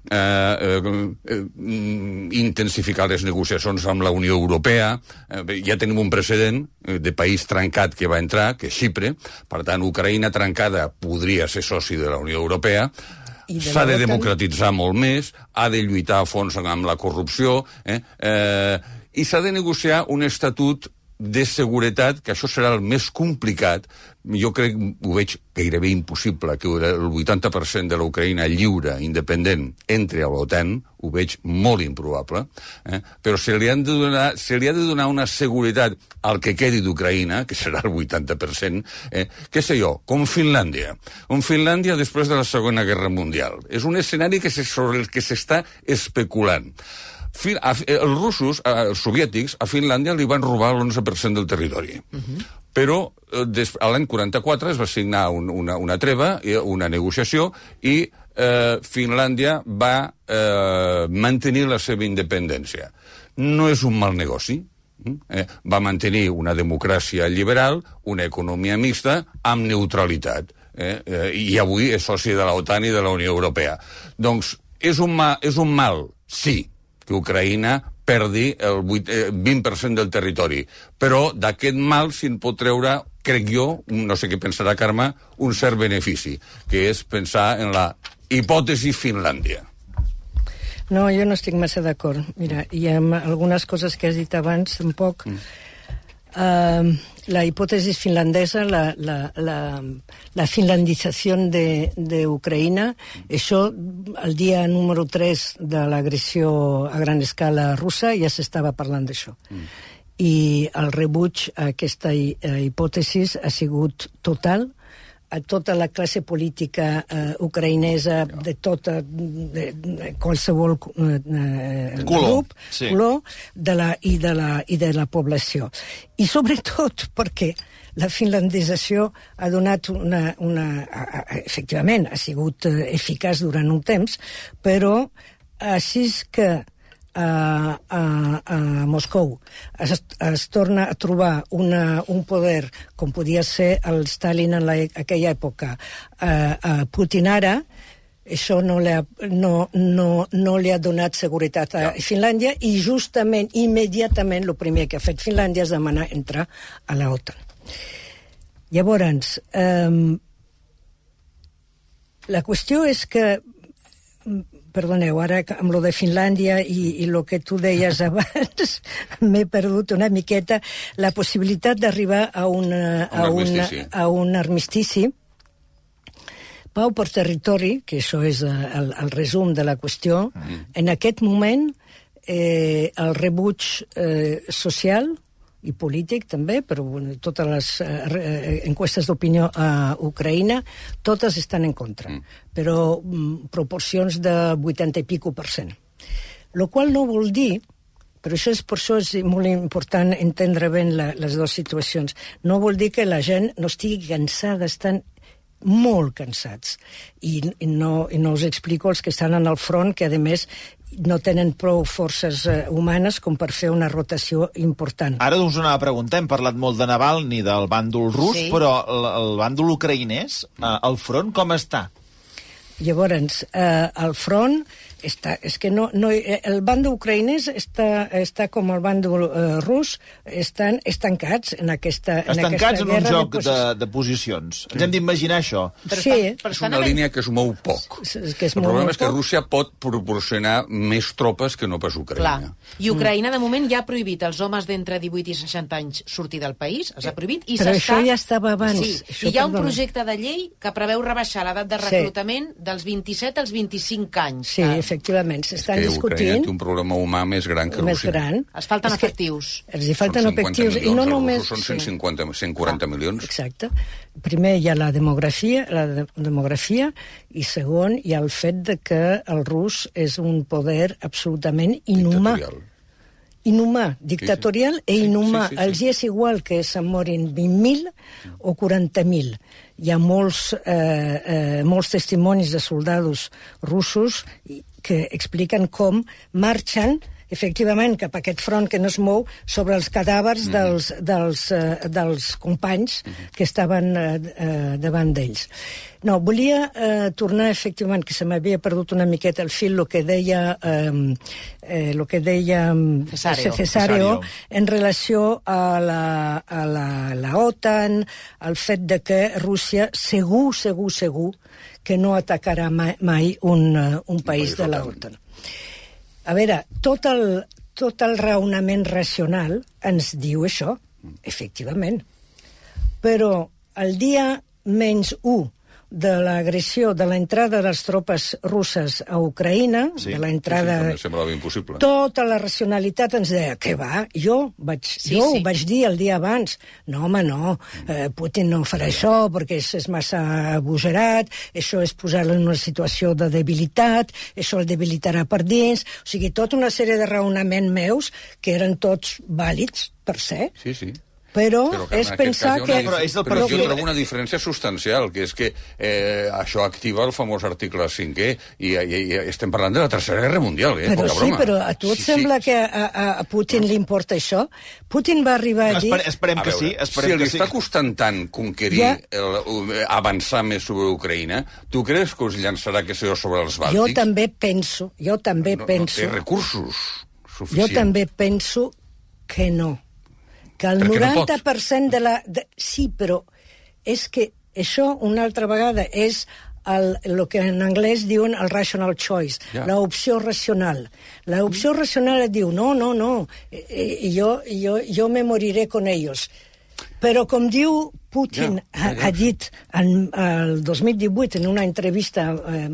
intensificar les negociacions amb la Unió Europea. Ja tenim un precedent de país trencat que va entrar, que és Xipre. Per tant, Ucraïna trencada podria ser soci de la Unió Europea. S'ha de democratitzar molt més, ha de lluitar a fons amb la corrupció, i s'ha de negociar un estatut de seguretat, que això serà el més complicat. Jo crec, ho veig gairebé impossible, que el 80% de l'Ucraïna lliure, independent, entre a l'OTAN, ho veig molt improbable, però se li ha de donar una seguretat al que quedi d'Ucraïna, que serà el 80%, què sé jo, com Finlàndia. Com Finlàndia després de la Segona Guerra Mundial. És un escenari sobre el que s'està especulant. Els russos, els soviètics, a Finlàndia li van robar l'11% del territori. Però l'any 44 es va signar una treva, una negociació, i Finlàndia va mantenir la seva independència. No és un mal negoci. Va mantenir una democràcia liberal, una economia mixta, amb neutralitat. I avui és soci de l'OTAN i de la Unió Europea. Doncs és un mal, sí, que Ucraïna perdi el 20% del territori. Però d'aquest mal se'n pot treure, crec jo, no sé què pensarà Carme, un cert benefici, que és pensar en la hipòtesi Finlàndia.
No, jo no estic massa d'acord. Mira, hi ha algunes coses que has dit abans, tampoc. La hipótesis finlandesa, la finlandización de Ucraïna, això el dia número 3 de l'agressió a gran escala russa ja s'estava parlant d'això. I el rebuig a aquesta hipòtesi ha sigut total. A tota la classe política ucraïnesa, de qualsevol grup, color, i de la població. I sobretot perquè la finlandització ha donat efectivament, ha sigut eficaç durant un temps, però així que a Moscou es torna a trobar un poder com podia ser el Stalin en aquella època, a Putin ara, això no li ha donat seguretat a Finlàndia, i justament, immediatament, el primer que ha fet Finlàndia és demanar entrar a l'OTAN. Llavors, La qüestió és que, perdoneu, ara amb lo de Finlàndia i el que tu deies abans, m'he perdut una miqueta la possibilitat d'arribar a un armistici. Pau per territori, que això és el resum de la qüestió, en aquest moment el rebuig social i polític també, però totes les enquestes d'opinió a Ucraïna, totes estan en contra, però proporcions de 80 i pico %. Lo qual no vol dir, però per això és molt important entendre ben les dues situacions, no vol dir que la gent no estigui cansada, estan molt cansats. I no us explico els que estan en el front, que a més no tenen prou forces humanes com per fer una rotació important.
Ara us anava a preguntar, hem parlat molt de Navalny, del bàndol rus, però el bàndol ucraïnès, el front com està?
Llavors, el front és que no, el bàndol ucraïnès està com el bàndol rus, estan estancats en aquesta guerra.
Estancats en un joc de posicions. Ens hem d'imaginar això.
Sí.
És una línia que es mou poc. El problema és que Rússia pot proporcionar més tropes que no pas Ucraïna.
I Ucraïna, de moment, ja ha prohibit als homes d'entre 18 i 60 anys sortir del país, els ha prohibit, i
però això ja estava abans.
Sí. I hi ha un projecte de llei que preveu rebaixar l'edat de reclutament dels 27 als 25 anys.
Sí, efectivament, s'estan discutint.
Ucraïna té un problema humà més gran que Rússia.
Els falten efectius.
Els falten efectius. I no només...
Són 140 milions.
Exacte. Primer hi ha la demografia, i segon hi ha el fet de que el rus és un poder absolutament inhumà. Dictatorial i inhumà. Els és igual que se'n morin 20.000 o 40.000. Hi ha molts testimonis de soldats russos que expliquen com marxen efectivament cap a aquest front que no es mou sobre els cadàvers dels companys que estaven davant d'ells. No, volia tornar efectivament, que se m'havia perdut una miqueta el fil, el que deia Cesáreo en relació a la OTAN, al fet de que Rússia segur que no atacarà mai un país de la OTAN. A veure, tot el raonament racional ens diu això, efectivament. Però el dia -1 de l'agressió, de l'entrada de les tropes russes a Ucraïna, de l'entrada...
Semblava impossible.
Tota la racionalitat ens deia, què va? Jo ho vaig dir el dia abans. No, home, no. Putin no farà això perquè és massa abugerat, això és posar-lo en una situació de debilitat, això el debilitarà per dins... O sigui, tota una sèrie de raonaments meus que eren tots vàlids per ser.
Sí.
Però és pensar que...
Però jo trobo una diferència substancial, que és que això activa el famós article 5è i estem parlant de la Tercera Guerra Mundial,
Però sí, però a tu et sembla que a Putin li importa això? Putin va arribar a dir...
Esperem que sí.
Si li està costant tant conquerir, avançar més sobre Ucraïna, tu creus que us llançarà que sigui sobre els Bàltics?
Jo també penso...
No té recursos suficients.
Jo també penso que no. Que el 90% de la... Sí, però és que això, una altra vegada, és el que en anglès diuen el rational choice, l'opció racional. L'opció racional et diu, no, jo me moriré con ellos. Però, com diu Putin, ha dit el 2018 en una entrevista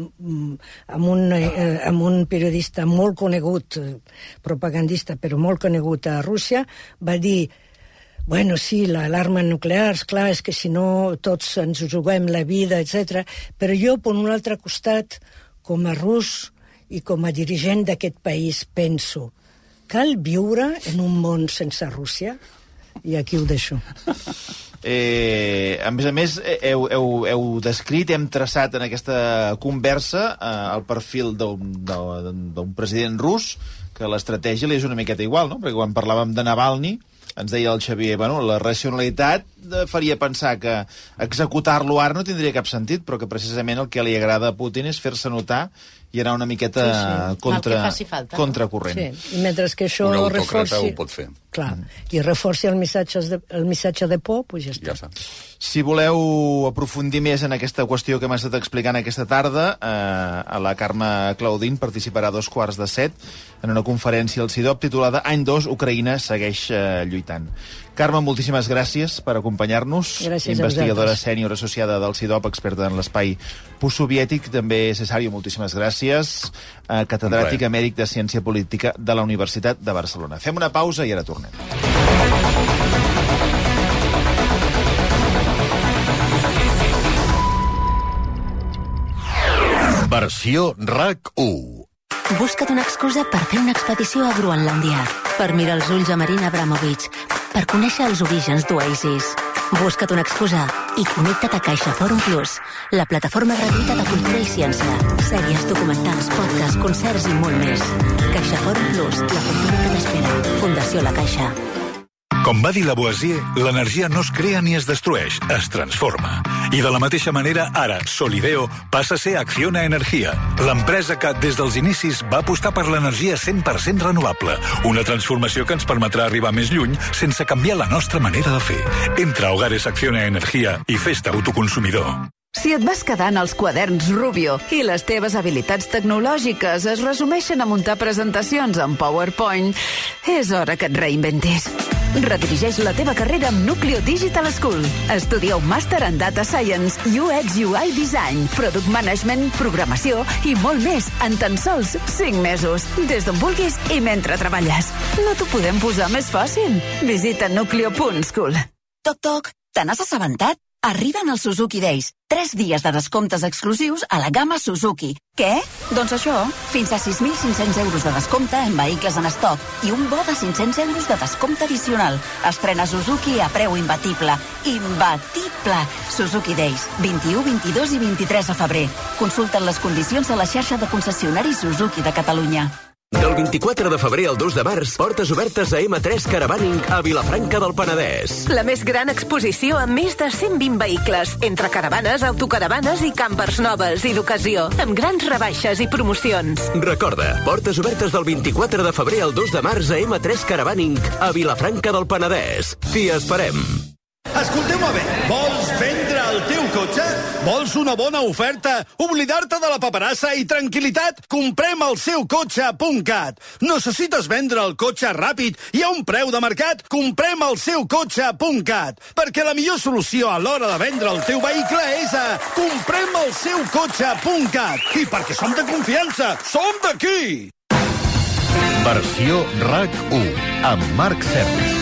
amb un periodista molt conegut, propagandista, però molt conegut a Rússia, va dir... Bueno, sí, l'alarma nuclear, clar, és que si no tots ens juguem la vida, etc. Però jo, per un altre costat, com a rus i com a dirigent d'aquest país, penso, cal viure en un món sense Rússia? I aquí ho deixo.
A més, heu descrit, hem traçat en aquesta conversa el perfil d'un president rus, que l'estratègia li és una miqueta igual, no? Perquè quan parlàvem de Navalny, ens deia el Xavier, bueno, la racionalitat faria pensar que executar-lo ara no tindria cap sentit, però que precisament el que li agrada a Putin és fer-se notar i anar una miqueta contracorrent.
Sí. I mentre que això
un autòcrata
reforci...
ho pot fer.
Clar, i reforci el missatge de por, doncs ja està.
Si voleu aprofundir més en aquesta qüestió que hem estat explicant aquesta tarda, a la Carme Claudín participarà a 6:45 en una conferència al CIDOB titulada Any 2, Ucraïna segueix lluitant. Carme, moltíssimes gràcies per acompanyar-nos.
Gràcies
investigadora sènior associada del CIDOB, experta en l'espai postsoviètic. També, Cesario, moltíssimes gràcies. Catedràtic emèrit de Ciència Política de la Universitat de Barcelona. Fem una pausa i ara tornem.
Versió RAC1.
Busca't una excusa per fer una expedició a Groenlàndia, per mirar els ulls a Marina Abramovich, per conèixer els orígens d'Oasis. Busca't una excusa i connecta't a CaixaForum Plus, la plataforma gratuïta de cultura i ciència. Sèries, documentals, podcasts, concerts i molt més. CaixaForum Plus, la cultura que t'espera. Fundació La Caixa.
Com va dir Lavoisier, l'energia no es crea ni es destrueix, es transforma. I de la mateixa manera, ara, Solideo passa a ser Acciona Energia, l'empresa que, des dels inicis, va apostar per l'energia 100% renovable, una transformació que ens permetrà arribar més lluny sense canviar la nostra manera de fer. Entra a Hogares Acciona Energia i fes-te autoconsumidor.
Si et vas quedar en els quaderns Rubio i les teves habilitats tecnològiques es resumeixen a muntar presentacions en PowerPoint, és hora que et reinventis. Redirigeix la teva carrera amb Nucleo Digital School. Estudia un màster en Data Science, UX UI Design, Product Management, Programació i molt més en tan sols 5 mesos. Des d'on vulguis i mentre treballes. No t'ho podem posar més fàcil. Visita nucleo.school.
Toc, toc, te n'has assabentat? Arriben els Suzuki Days. 3 dies de descomptes exclusius a la gamma Suzuki. Què? Doncs això, fins a 6.500 euros de descompte en vehicles en estoc i un bo de 500 euros de descompte addicional. Estrena Suzuki a preu imbatible. Imbatible! Suzuki Days, 21, 22 i 23 de febrer. Consulten les condicions a la xarxa de concessionaris Suzuki de Catalunya.
Del 24 de febrer al 2 de març, portes obertes a M3 Caravaning a Vilafranca del Penedès.
La més gran exposició amb més de 120 vehicles, entre caravanes, autocaravanes i campers noves i d'ocasió, amb grans rebaixes i promocions.
Recorda, portes obertes del 24 de febrer al 2 de març a M3 Caravaning a Vilafranca del Penedès. T'hi esperem.
Escolteu-me bé, vols vendre el teu cotxe? Vols una bona oferta? Oblidar-te de la paperassa i tranquil·litat? Comprem el seu cotxe.cat. Necessites vendre el cotxe ràpid i a un preu de mercat? Comprem el seu cotxe.cat. Perquè la millor solució a l'hora de vendre el teu vehicle és a comprem el seu cotxe.cat. I perquè som de confiança, som d'aquí!
Versió RAC1 amb Marc Serra.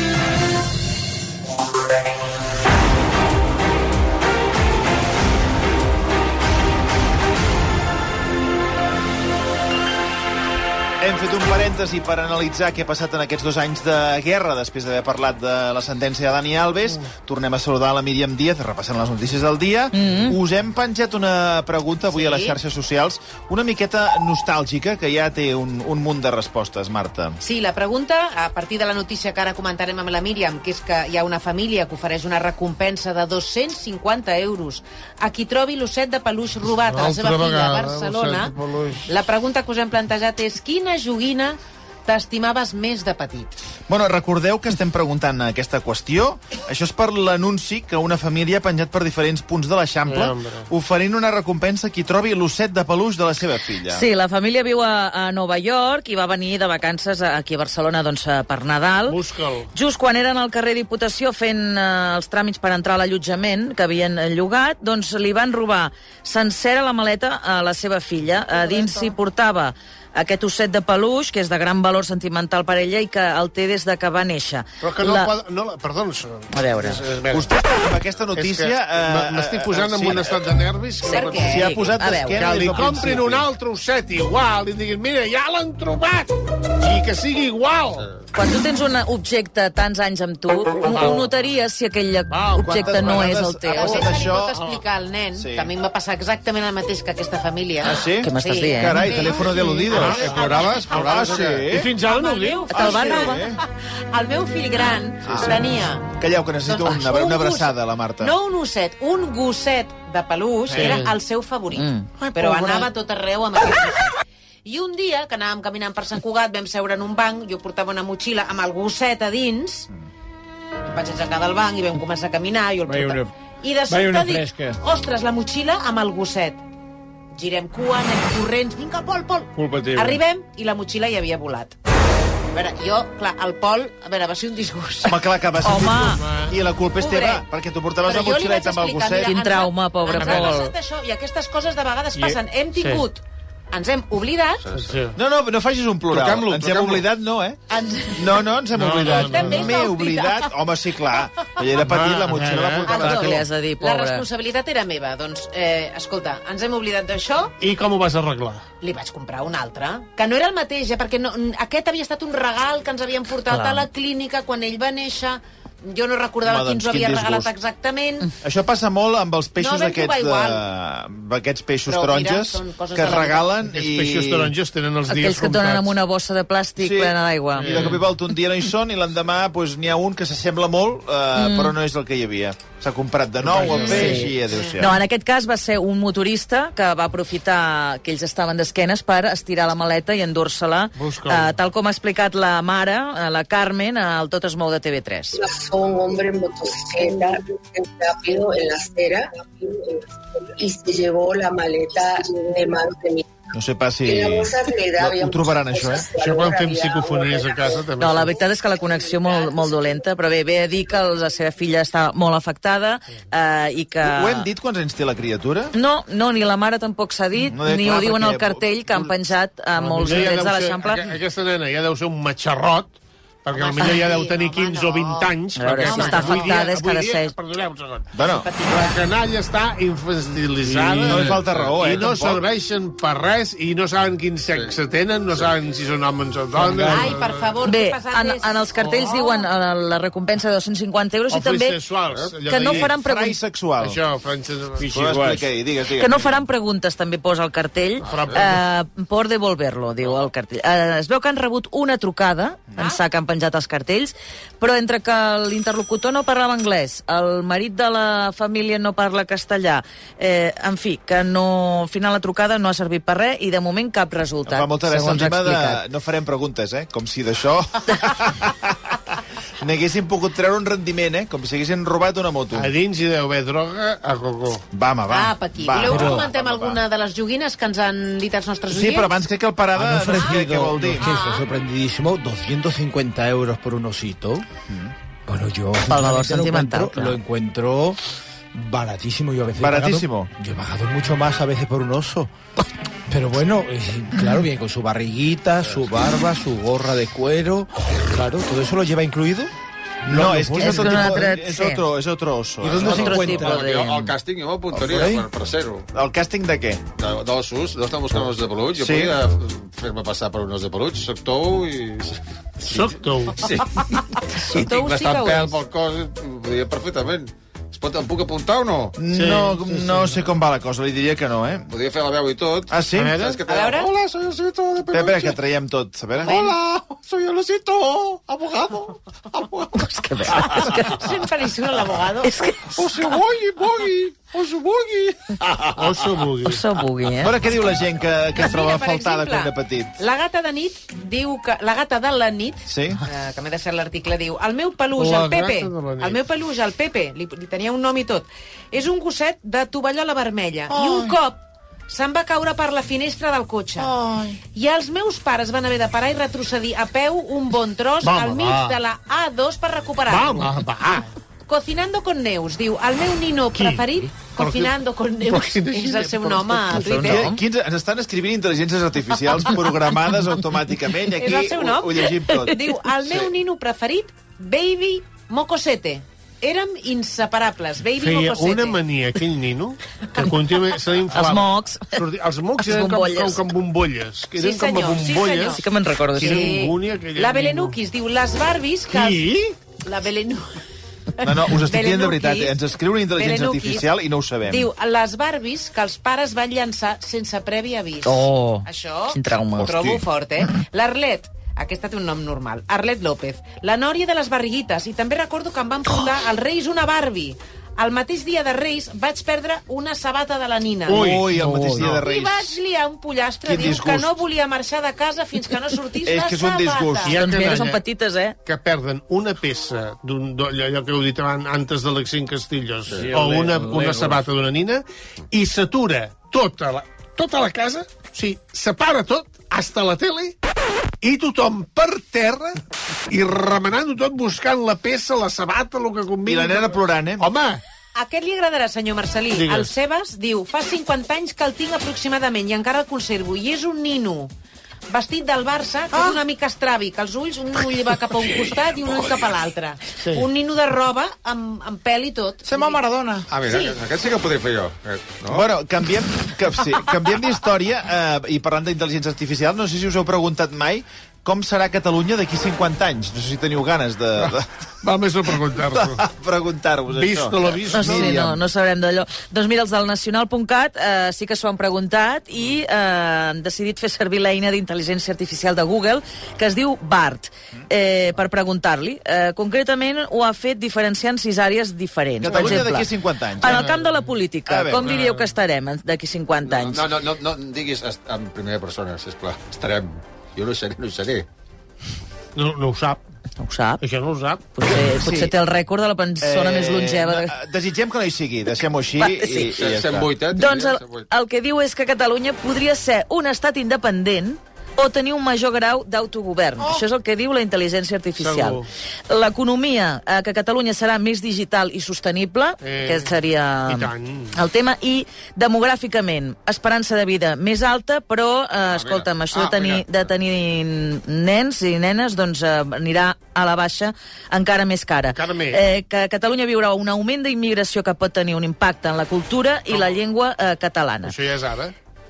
Hem fet un parèntesi per analitzar què ha passat en aquests 2 anys de guerra, després d'haver parlat de la sentència de Dani Alves. Tornem a saludar la Míriam Díaz, repassant les notícies del dia. Us hem penjat una pregunta avui a les xarxes socials, una miqueta nostàlgica, que ja té un munt de respostes, Marta.
Sí, la pregunta, a partir de la notícia que ara comentarem amb la Míriam, que és que hi ha una família que ofereix una recompensa de 250 euros a qui trobi l'osset de peluix robat a la seva filla a Barcelona. La pregunta que us hem plantejat és: quina joguina t'estimaves més de petit?
Bueno, recordeu que estem preguntant aquesta qüestió. Això és per l'anunci que una família ha penjat per diferents punts de l'Eixample, oferint una recompensa a qui trobi l'osset de peluix de la seva filla.
Sí, la família viu a Nova York i va venir de vacances aquí a Barcelona doncs, per Nadal.
Busca'l.
Just quan eren al carrer Diputació fent els tràmits per entrar a l'allotjament que havien llogat, doncs li van robar sencera la maleta a la seva filla. A dins s'hi portava aquest osset de peluix, que és de gran valor sentimental per ella i que el té des de que va néixer.
Però que perdó.
A veure.
Vostè, amb aquesta notícia...
M'estic posant en un estat de nervis.
Si ha posat d'esquena...
Que li comprin un altre osset igual i diguin, mira, ja l'han trobat! I que sigui igual.
Quan tu tens un objecte tants anys amb tu, ho notaries si aquell objecte no és el teu.
A més, li pot explicar al nen, que a mi em va passar exactament el mateix que aquesta família.
Ah, sí?
Què m'estàs dient?
Carai, telèfono de aludidos.
Ploraves?
Sí.
I fins ara no ho diu.
Te'l van robar.
El meu fill gran tenia...
Calleu, que necessito una abraçada, la Marta.
No un osset, un gosset de peluix, que era el seu favorit. Però anava a tot arreu amb aquest gosset. I un dia, que anàvem caminant per Sant Cugat, vam seure en un banc, jo portava una motxilla amb el gosset a dins, em vaig aixecar del banc i vam començar a caminar, jo el portava. I de sobte dic, ostres, la motxilla amb el gosset. Girem cua, anem corrents, vinga, Pol. Arribem i la motxilla ja havia volat. A veure, jo, clar, el Pol, va ser un disgust.
Home, clar, que va ser un disgust. I la culpa és teva, perquè tu portaves la motxileta amb el gosset.
Quin trauma, pobre Pol.
I aquestes coses de vegades passen. Hem tingut... Ens hem oblidat...
No facis un plural. Ens hem oblidat, no, eh? No, ens hem oblidat. M'he oblidat. Home, sí, clar. Ella era petit, la motxilla la portava.
Què li has de dir, pobre?
La responsabilitat era meva. Doncs, escolta, ens hem oblidat d'això...
I com ho vas arreglar?
Li vaig comprar un altre, que no era el mateix, perquè aquest havia estat un regal que ens havien portat a la clínica quan ell va néixer... Jo no recordava qui ens ho havia regalat exactament.
Això passa molt amb els peixos aquests peixos taronges que es regalen
i... Els peixos taronges tenen els dies
aquells que et donen amb una bossa de plàstic plena d'aigua.
I de cop i volta un dia no hi són i l'endemà n'hi ha un que s'assembla molt, però no és el que hi havia. S'ha comprat de nou el peix i adéu-siau.
No, en aquest cas va ser un motorista que va aprofitar que ells estaven d'esquenes per estirar la maleta i endur-se-la, tal com ha explicat la mare, la Carmen, al Tot es mou de TV3.
Un hombre en motocicleta rápido en la acera y se llevó la maleta de manos de mi.
No sé pas si ho trobaran, això, eh?
Això quan fem psicofonies a casa també...
No, la veritat és que la connexió molt dolenta, però ve a dir que la seva filla està molt afectada i que...
Ho hem dit quants anys té la criatura?
No, ni la mare tampoc s'ha dit, ni ho diuen al cartell que han penjat a molts indrets de l'Eixample.
Aquesta nena ja deu ser un matxarrot, perquè potser ja deu tenir 15 o 20 anys.
A veure, si està afectada és que ha de ser...
Perdoneu un segon. La canalla està infantilitzada.
No li falta raó,
I no serveixen per res, i no saben quin sexe tenen, no saben si són homes o dones.
Ai, per favor,
bé, en els cartells diuen la recompensa de 250 euros i també que no faran preguntes.
Sexual.
Això,
que no faran preguntes, també posa el cartell. Por devolverlo, diu el cartell. Es veu que han rebut una trucada, en sac han penjat els cartells, però entre que l'interlocutor no parlava anglès, el marit de la família no parla castellà, en fi, que al final la trucada no ha servit per res i de moment cap resultat.
Fa molta gràcia el tema de... No farem preguntes, com si d'això n'haguessin pogut treure un rendiment, com si haguessin robat una moto.
A dins hi deu haver droga a coco.
Va.
Aquí. Voleu que comentem alguna de les joguines que ens han dit els nostres oients?
Sí, però abans crec que el Parada no sé què vol dir.
Está sorprendidísimo, 250 euros por un osito. Bueno, yo
valor sentimental,
lo encuentro baratísimo. Yo a veces
¿Baratísimo?
Yo he pagado mucho más a veces por un oso. Pero bueno, claro, bien, con su barriguita, su barba, su gorra de cuero. Claro, ¿todo eso lo lleva incluido?
No, es que es otro oso.
¿Y dónde se encuentra?
El càsting jo m'apuntaria per ser-ho.
El càsting de què?
D'ossos. No estan buscant os de peluig. Jo podria fer-me passar per un os de peluig. Soc tou i...
Soc tou?
Sí. I tinc bastant pèl pel cos. Ho podria perfectament. Em puc apuntar o no?
No sé com va la cosa, li diria que no,
Podria fer la veu i tot.
Ah, sí?
A veure?
Hola, soy Osito de peluche.
Espera, que traiem tot, a veure.
Hola, soy el Osito, abogado.
És que
sempre li surt l'abogado.
Oso Bugui.
Oso
Bugui,
A veure què diu la gent que troba faltada quan era petit.
La gata de nit diu que... La gata de la nit, que m'he deixat l'article, diu el meu peluix, el Pepe, li tenia un nom i tot, és un gosset de tovallola vermella. I un cop se'n va caure per la finestra del cotxe. I els meus pares van haver de parar i retrocedir a peu un bon tros al mig de la A2 per recuperar-lo. Cocinando con Neus, diu, el meu nino preferit, Cocinando con Neus, és el seu nom a Twitter.
Ens estan escrivint intel·ligències artificials programades automàticament, i aquí ho llegim tot.
Diu, el meu nino preferit, Baby Mocosete. érem inseparables. Baby
Feia
Mocosete.
una mania, aquell nino, que contínuament se l'inflava.
Els mocs.
Els mocs eren com bombolles. Que eren com
senyor,
bombolles.
Sí que me'n recordo.
Quina angúnia, aquell
La
nino.
Belenukis diu, les Barbies...
Qui?
La Belenukis...
No, us estic dient de veritat.
Belenukis.
Ens escriu una intel·ligència
Belenukis.
artificial i no ho sabem.
Diu, les Barbies que els pares van llançar sense previ avís.
Oh,
Això
quin trauma.
ho trobo
Hosti.
fort, L'Arlet, aquesta té un nom normal, Arlet López, la nòria de les barriguites, i també recordo que em van portar als Reis una Barbie. El mateix dia de Reis vaig perdre una sabata de la nina.
Ui, el mateix dia de
I
Reis.
vaig liar un pollastre,
Quin
diu
disgust.
que no volia marxar de casa fins que no sortís
És
la
que és un disgust.
sabata.
Hi ha
Doncs mira,
canalla
són petites,
que perden una peça, allò que heu dit abans, antes de l'Exin Castillos,
Sí,
o una
Legos.
sabata d'una nina, i s'atura tota la casa, o sigui, separa tot, hasta la tele, i tothom per terra, i remenant-ho tot, buscant la peça, la sabata, el que combina...
I la nena plorant,
Home!
Aquest li agradarà, senyor Marcelí.
Digues.
El Sebas diu, fa 50 anys que el tinc aproximadament i encara el conservo. I és un nino vestit del Barça, que és una mica estràbic. Els ulls, un ull va cap a un costat i un ull cap a l'altre.
Sí.
Un nino de roba amb pèl i tot.
Sembla Maradona.
Ah, mira,
Sí.
aquest sí que el podria fer jo. No?
Bueno, canviem d'història i parlant d'intel·ligència artificial, no sé si us heu preguntat mai com serà Catalunya d'aquí 50 anys. No sé si teniu ganes de
Val més no preguntar-s'ho.
preguntar-vos això.
Vist o lo vist,
No, sí, no sabrem d'allò. Doncs mira, els del nacional.cat sí que s'ho han preguntat i han decidit fer servir l'eina d'intel·ligència artificial de Google, que es diu BART, per preguntar-li. Concretament ho ha fet diferenciant 6 àrees diferents. Per
Catalunya
exemple,
d'aquí 50 anys.
en el camp de la política,
A veure.
com diríeu que estarem d'aquí 50 anys?
No diguis en primera persona, sisplau. Estarem... Jo no hi seré.
No ho sap.
No ho sap.
Això no ho sap.
Potser té el rècord de la persona més longeva.
Desitgem que no hi sigui, deixem-ho així.
Va, sí.
i ja està.
108,
Doncs el que diu és que Catalunya podria ser un estat independent o tenir un major grau d'autogovern. Això és el que diu la intel·ligència artificial. L'economia, que Catalunya serà més digital i sostenible, que seria el tema, i demogràficament, esperança de vida més alta, però, escolta'm, això de tenir nens i nenes, doncs anirà a la baixa encara més cara. Que Catalunya viurà un augment d'immigració que pot tenir un impacte en la cultura i la llengua catalana.
Això ja és ara.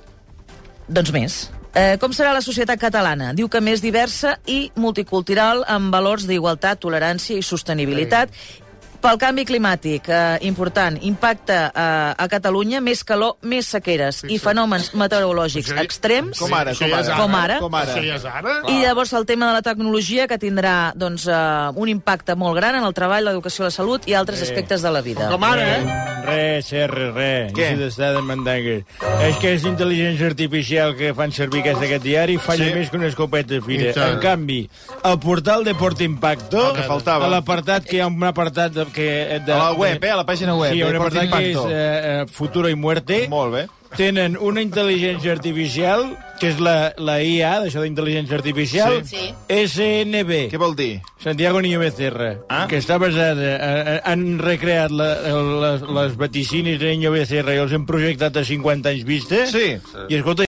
Doncs més. Com serà la societat catalana? Diu que més diversa i multicultural amb valors d'igualtat, tolerància i sostenibilitat. Pel canvi climàtic, important, impacta a Catalunya més calor, més sequeres i fenòmens meteorològics extrems, com ara.
Això ja és ara.
I llavors el tema de la tecnologia, que tindrà doncs, un impacte molt gran en el treball, l'educació, la salut i altres aspectes de la vida.
Com ara,
Res.
Què?
Si t'està demanant que... És que és intel·ligència artificial que fan servir aquest diari falla més que una escopeta fina. En canvi, al portal de Porta Impacto,
que faltava.
a l'apartat que hi ha un apartat
a la web, a la pàgina web.
Sí, hi ha un
Porta
apartat que
Impacto.
és Futuro y Muerte.
Molt bé.
Tenen una intel·ligència artificial, que és la IA, d'això d'intel·ligència artificial,
Sí.
SNB.
Què vol dir?
Santiago Niño Becerra, que està basada... Han recreat les vaticines de Niño Becerra i els han projectat a 50 anys vista.
Sí.
I escolta,